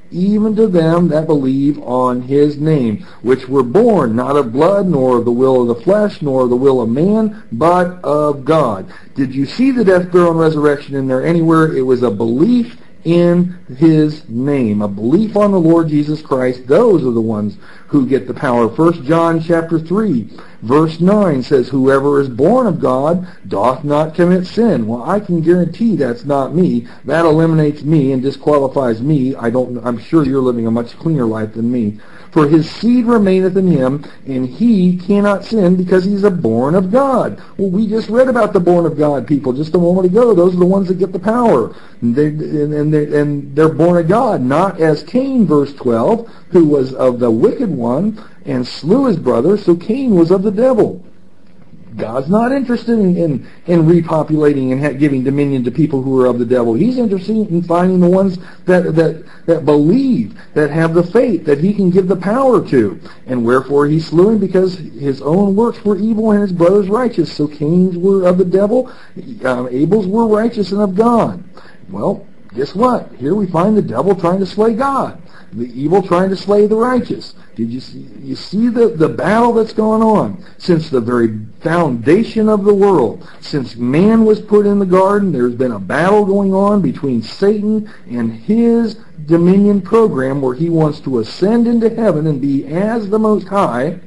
even to them that believe on his name, which were born not of blood, nor of the will of the flesh, nor of the will of man, but of God. Did you see the death, burial, and resurrection in there anywhere? It was a belief in his name, a belief on the Lord Jesus Christ. Those are the ones who get the power. 1 John chapter 3, verse 9 says, whoever is born of God doth not commit sin. Well, I can guarantee that's not me. That eliminates me and disqualifies me. I'm sure you're living a much cleaner life than me. For his seed remaineth in him, and he cannot sin because he's a born of God. Well, we just read about the born of God people just a moment ago. Those are the ones that get the power. And they're born of God, not as Cain, verse 12, who was of the wicked one and slew his brother, so Cain was of the devil. God's not interested in repopulating and giving dominion to people who are of the devil. He's interested in finding the ones that believe, that have the faith, that he can give the power to. And wherefore he slew him, because his own works were evil and his brother's righteous. So Cain's were of the devil, Abel's were righteous and of God. Well, guess what? Here we find the devil trying to slay God. The evil trying to slay the righteous. Did you see the battle that's going on? Since the very foundation of the world, since man was put in the garden, there's been a battle going on between Satan and his dominion program, where he wants to ascend into heaven and be as the Most High.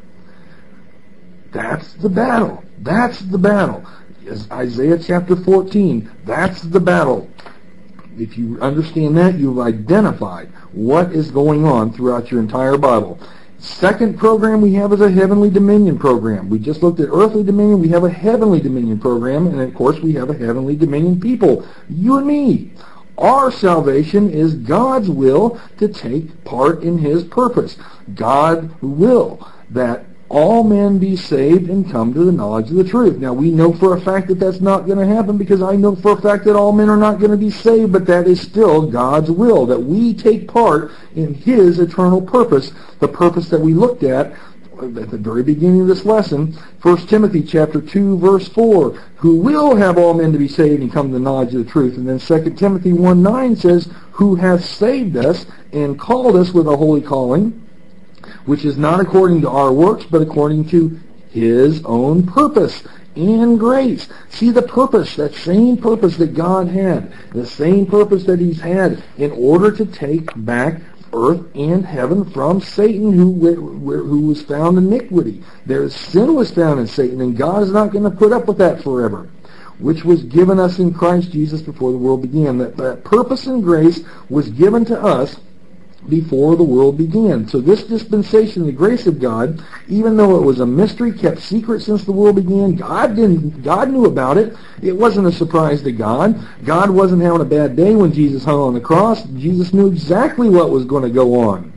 That's the battle. That's the battle. Isaiah chapter 14, that's the battle. If you understand that, you've identified what is going on throughout your entire Bible. Second program we have is a heavenly dominion program. We just looked at earthly dominion. We have a heavenly dominion program. And, of course, we have a heavenly dominion people. You and me. Our salvation is God's will to take part in his purpose. God will that all men be saved and come to the knowledge of the truth. Now, we know for a fact that that's not going to happen, because I know for a fact that all men are not going to be saved, but that is still God's will, that we take part in his eternal purpose, the purpose that we looked at the very beginning of this lesson, 1 Timothy chapter 2, verse 4, who will have all men to be saved and come to the knowledge of the truth. And then 2 Timothy 1:9 says, who hath saved us and called us with a holy calling, which is not according to our works, but according to his own purpose and grace. See the purpose, that same purpose that God had, the same purpose that he's had in order to take back earth and heaven from Satan, who was found in iniquity. Sin was found in Satan, and God is not going to put up with that forever, which was given us in Christ Jesus before the world began. That purpose and grace was given to us before the world began. So this dispensation, the grace of God, even though it was a mystery kept secret since the world began, God knew about it. It wasn't a surprise to God. God wasn't having a bad day when Jesus hung on the cross. Jesus knew exactly what was going to go on.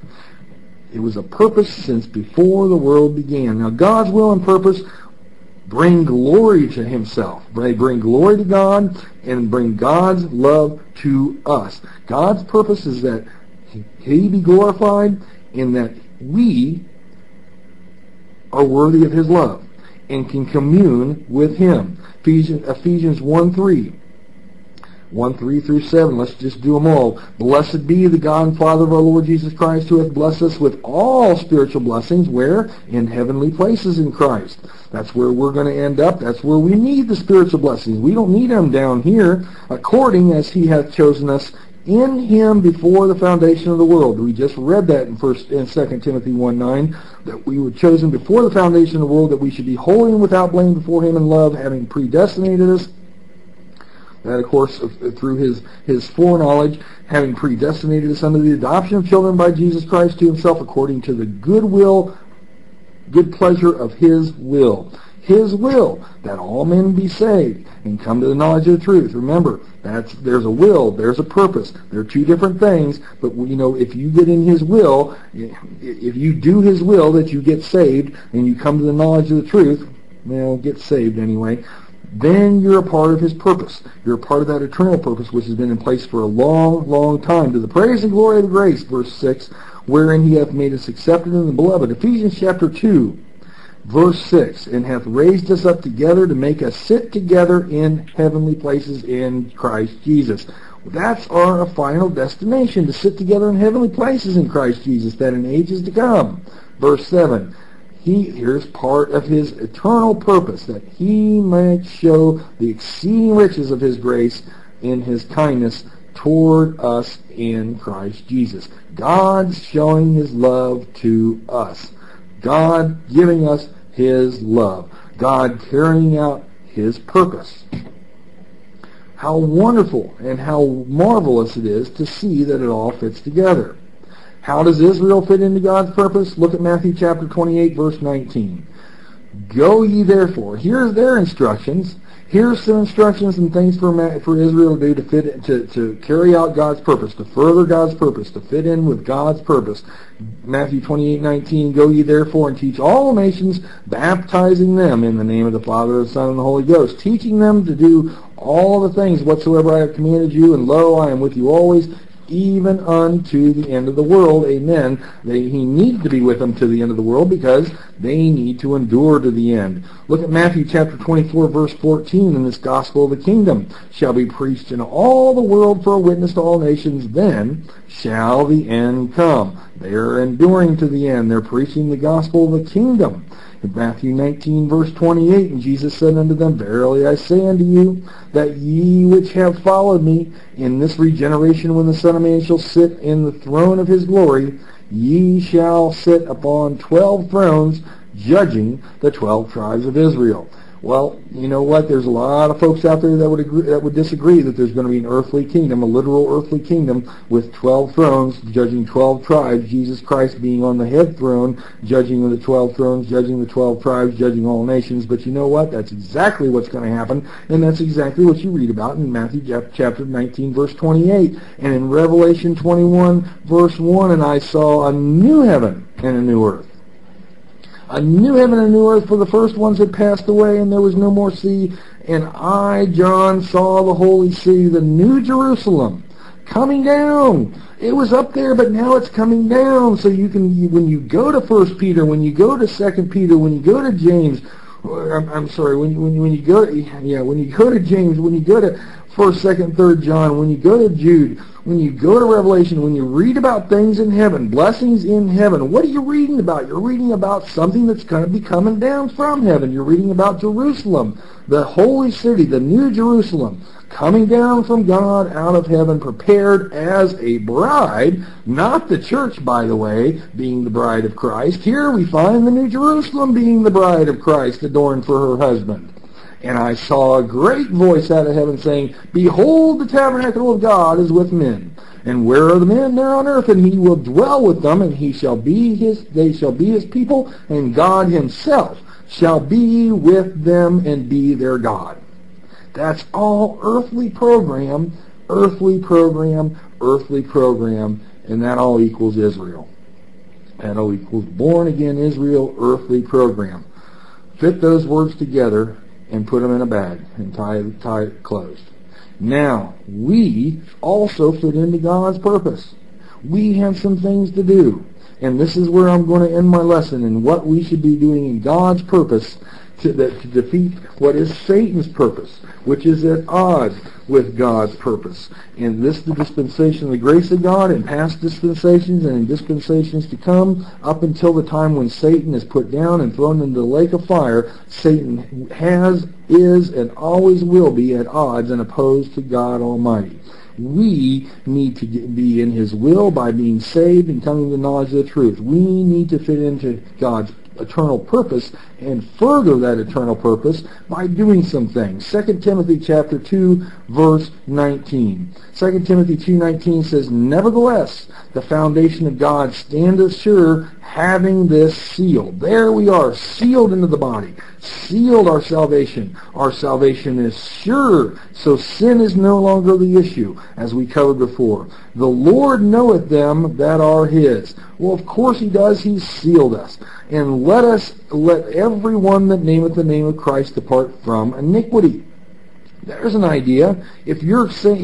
It was a purpose since before the world began. Now, God's will and purpose bring glory to himself. They bring glory to God and bring God's love to us. God's purpose is that he be glorified, in that we are worthy of his love and can commune with him. Ephesians 1:3 through 7. Let's just do them all. Blessed be the God and Father of our Lord Jesus Christ, who hath blessed us with all spiritual blessings. Where? In heavenly places in Christ. That's where we're going to end up. That's where we need the spiritual blessings. We don't need them down here, according as he hath chosen us in him before the foundation of the world. We just read that in 2 Timothy 1:9, that we were chosen before the foundation of the world, that we should be holy and without blame before him in love, having predestinated us. That, of course, through his foreknowledge, having predestinated us unto the adoption of children by Jesus Christ to himself, according to the good pleasure of his will. His will, that all men be saved and come to the knowledge of the truth. Remember, there's a will, there's a purpose. They're two different things, but if you get in his will, if you do his will, that you get saved and you come to the knowledge of the truth, get saved anyway, then you're a part of his purpose. You're a part of that eternal purpose, which has been in place for a long, long time, to the praise and glory of the grace, verse 6, wherein he hath made us accepted in the beloved. Ephesians chapter 2. Verse 6, and hath raised us up together to make us sit together in heavenly places in Christ Jesus. That's our final destination, to sit together in heavenly places in Christ Jesus, that in ages to come. Verse 7, here's part of his eternal purpose, that he might show the exceeding riches of his grace in his kindness toward us in Christ Jesus. God's showing his love to us. God giving us his love. God carrying out his purpose. How wonderful and how marvelous it is to see that it all fits together. How does Israel fit into God's purpose? Look at Matthew chapter 28, verse 19. Go ye therefore. Here's their instructions. Here's some instructions and things for Israel to do to carry out God's purpose, to further God's purpose, to fit in with God's purpose. Matthew 28:19, go ye therefore and teach all nations, baptizing them in the name of the Father, the Son, and the Holy Ghost, teaching them to do all the things whatsoever I have commanded you, and lo, I am with you always, even unto the end of the world. Amen. He needed to be with them to the end of the world because they need to endure to the end. Look at Matthew chapter 24, verse 14. And this gospel of the kingdom shall be preached in all the world for a witness to all nations. Then shall the end come. They are enduring to the end. They're preaching the gospel of the kingdom. In Matthew 19, verse 28, and Jesus said unto them, verily I say unto you, that ye which have followed me in this regeneration, when the Son of Man shall sit in the throne of his glory, ye shall sit upon 12 thrones, judging the 12 tribes of Israel. Well, you know what? There's a lot of folks out there that would disagree that there's going to be an earthly kingdom, a literal earthly kingdom with 12 thrones, judging 12 tribes, Jesus Christ being on the head throne, judging the 12 thrones, judging the 12 tribes, judging all nations. But you know what? That's exactly what's going to happen, and that's exactly what you read about in Matthew chapter 19, verse 28, and in Revelation 21, verse 1, and I saw a new heaven and a new earth. A new heaven and a new earth, for the first ones had passed away, and there was no more sea. And I, John, saw the holy city, the new Jerusalem, coming down. It was up there, but now it's coming down. So when you go to 1 Peter, when you go to 2 Peter, when you go to James, when you go to James, when you go to 1st, 2nd, 3rd John, when you go to Jude, when you go to Revelation, when you read about things in heaven, blessings in heaven, what are you reading about? You're reading about something that's going to be coming down from heaven. You're reading about Jerusalem, the holy city, the new Jerusalem, coming down from God out of heaven, prepared as a bride, not the church, by the way, being the bride of Christ. Here we find the new Jerusalem being the bride of Christ, adorned for her husband. And I saw a great voice out of heaven saying, behold, the tabernacle of God is with men. And where are the men? They're on earth, and he will dwell with them, and they shall be his people, and God himself shall be with them and be their God. That's all earthly program, earthly program, earthly program, and that all equals Israel. That all equals born again Israel, earthly program. Fit those words together and put them in a bag and tie it closed. Now, we also fit into God's purpose. We have some things to do. And this is where I'm going to end my lesson, and what we should be doing in God's purpose to defeat what is Satan's purpose, which is at odds with God's purpose. And this is the dispensation of the grace of God in past dispensations and in dispensations to come, up until the time when Satan is put down and thrown into the lake of fire. Satan is, and always will be at odds and opposed to God Almighty. We need to be in his will by being saved and coming to the knowledge of the truth. We need to fit into God's eternal purpose and further that eternal purpose by doing some things. 2 Timothy chapter 2, verse 19. 2 Timothy 2:19 says, nevertheless, the foundation of God standeth sure, having this sealed. There we are, sealed into the body. Sealed our salvation. Our salvation is sure, so sin is no longer the issue, as we covered before. The Lord knoweth them that are his. Well, of course he does. He's sealed us. And let every one that nameth the name of Christ depart from iniquity. There's an idea. If you're saved,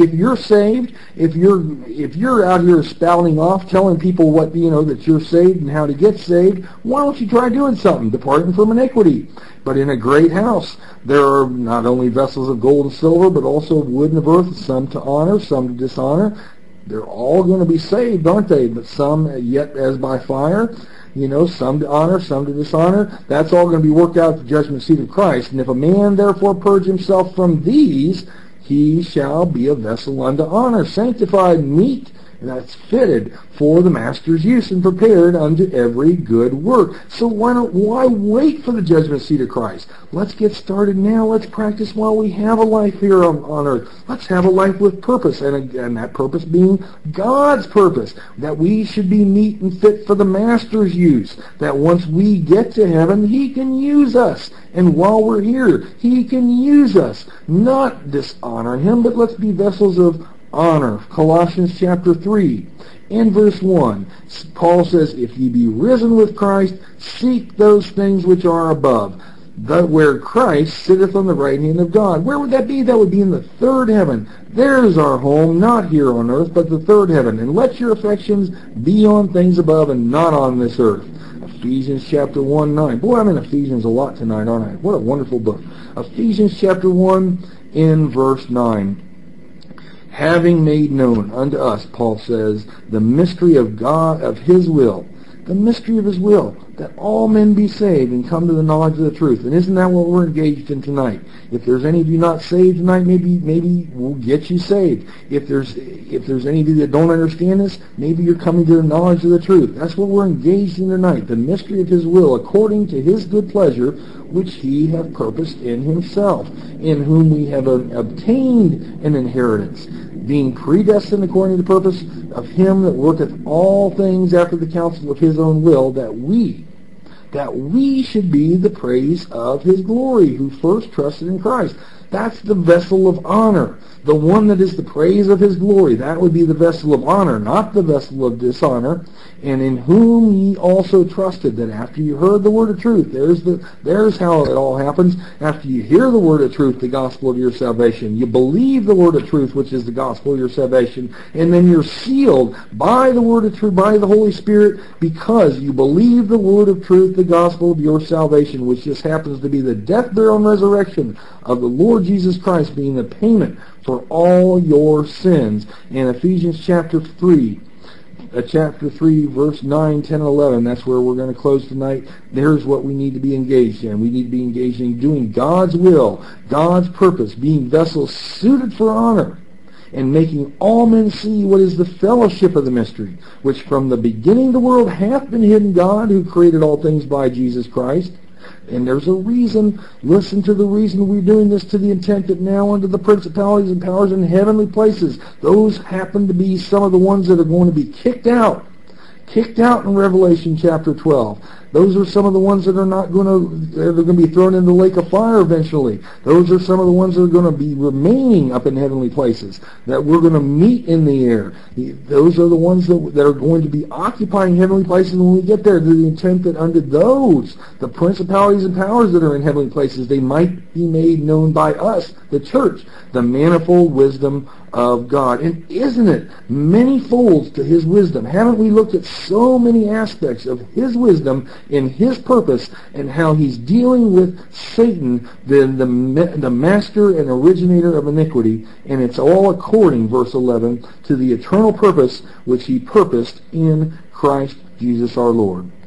if you're out here spouting off, telling people what that you're saved and how to get saved, why don't you try doing something, departing from iniquity? But in a great house, there are not only vessels of gold and silver, but also of wood and of earth, some to honor, some to dishonor. They're all going to be saved, aren't they? But some yet as by fire. Some to honor, some to dishonor. That's all going to be worked out at the judgment seat of Christ. And if a man therefore purge himself from these, he shall be a vessel unto honor, sanctified, meet, that's fitted for the master's use and prepared unto every good work. So why wait for the judgment seat of Christ? Let's get started now. Let's practice while we have a life here on earth. Let's have a life with purpose, and that purpose being God's purpose, that we should be meet and fit for the master's use, that once we get to heaven, he can use us. And while we're here, he can use us. Not dishonor him, but let's be vessels of honor. Colossians chapter 3 in verse 1, Paul says, if ye be risen with Christ, seek those things which are above, where Christ sitteth on the right hand of God. Where would that be? That would be in the third heaven. There's our home, not here on earth, but the third heaven. And let your affections be on things above and not on this earth. Ephesians chapter 1:9. Boy, I'm in Ephesians a lot tonight, aren't I? What a wonderful book. Ephesians chapter 1 in verse 9. Having made known unto us, Paul says, the mystery of God, of his will, the mystery of his will, that all men be saved and come to the knowledge of the truth. And isn't that what we're engaged in tonight? If there's any of you not saved tonight, maybe we'll get you saved. If there's any of you that don't understand this, maybe you're coming to the knowledge of the truth. That's what we're engaged in tonight, the mystery of his will, according to his good pleasure, which he hath purposed in himself, in whom we have obtained an inheritance, being predestined according to the purpose of him that worketh all things after the counsel of his own will, that we should be the praise of his glory, who first trusted in Christ. That's the vessel of honor. The one that is the praise of his glory. That would be the vessel of honor, not the vessel of dishonor. And in whom ye also trusted, that after you heard the word of truth, there's how it all happens. After you hear the word of truth, the gospel of your salvation, you believe the word of truth, which is the gospel of your salvation, and then you're sealed by the word of truth, by the Holy Spirit, because you believe the word of truth, the gospel of your salvation, which just happens to be the death, burial, and resurrection of the Lord Jesus Christ, being the payment for all your sins. In Ephesians chapter 3, verse 9, 10, and 11, that's where we're going to close tonight. There's what we need to be engaged in. We need to be engaged in doing God's will, God's purpose, being vessels suited for honor, and making all men see what is the fellowship of the mystery, which from the beginning of the world hath been hidden God, who created all things by Jesus Christ. And there's a reason. Listen to the reason we're doing this, to the intent that now unto the principalities and powers in heavenly places, those happen to be some of the ones that are going to be kicked out in Revelation chapter 12. Those are some of the ones that are they're going to be thrown in the lake of fire eventually. Those are some of the ones that are going to be remaining up in heavenly places, that we're going to meet in the air. Those are the ones that are going to be occupying heavenly places when we get there, to the intent that unto those, the principalities and powers that are in heavenly places, they might be made known by us, the church, the manifold wisdom of God. And isn't it many folds to his wisdom? Haven't we looked at so many aspects of his wisdom in his purpose, and how he's dealing with Satan, the master and originator of iniquity, and it's all according, verse 11, to the eternal purpose which he purposed in Christ Jesus our Lord.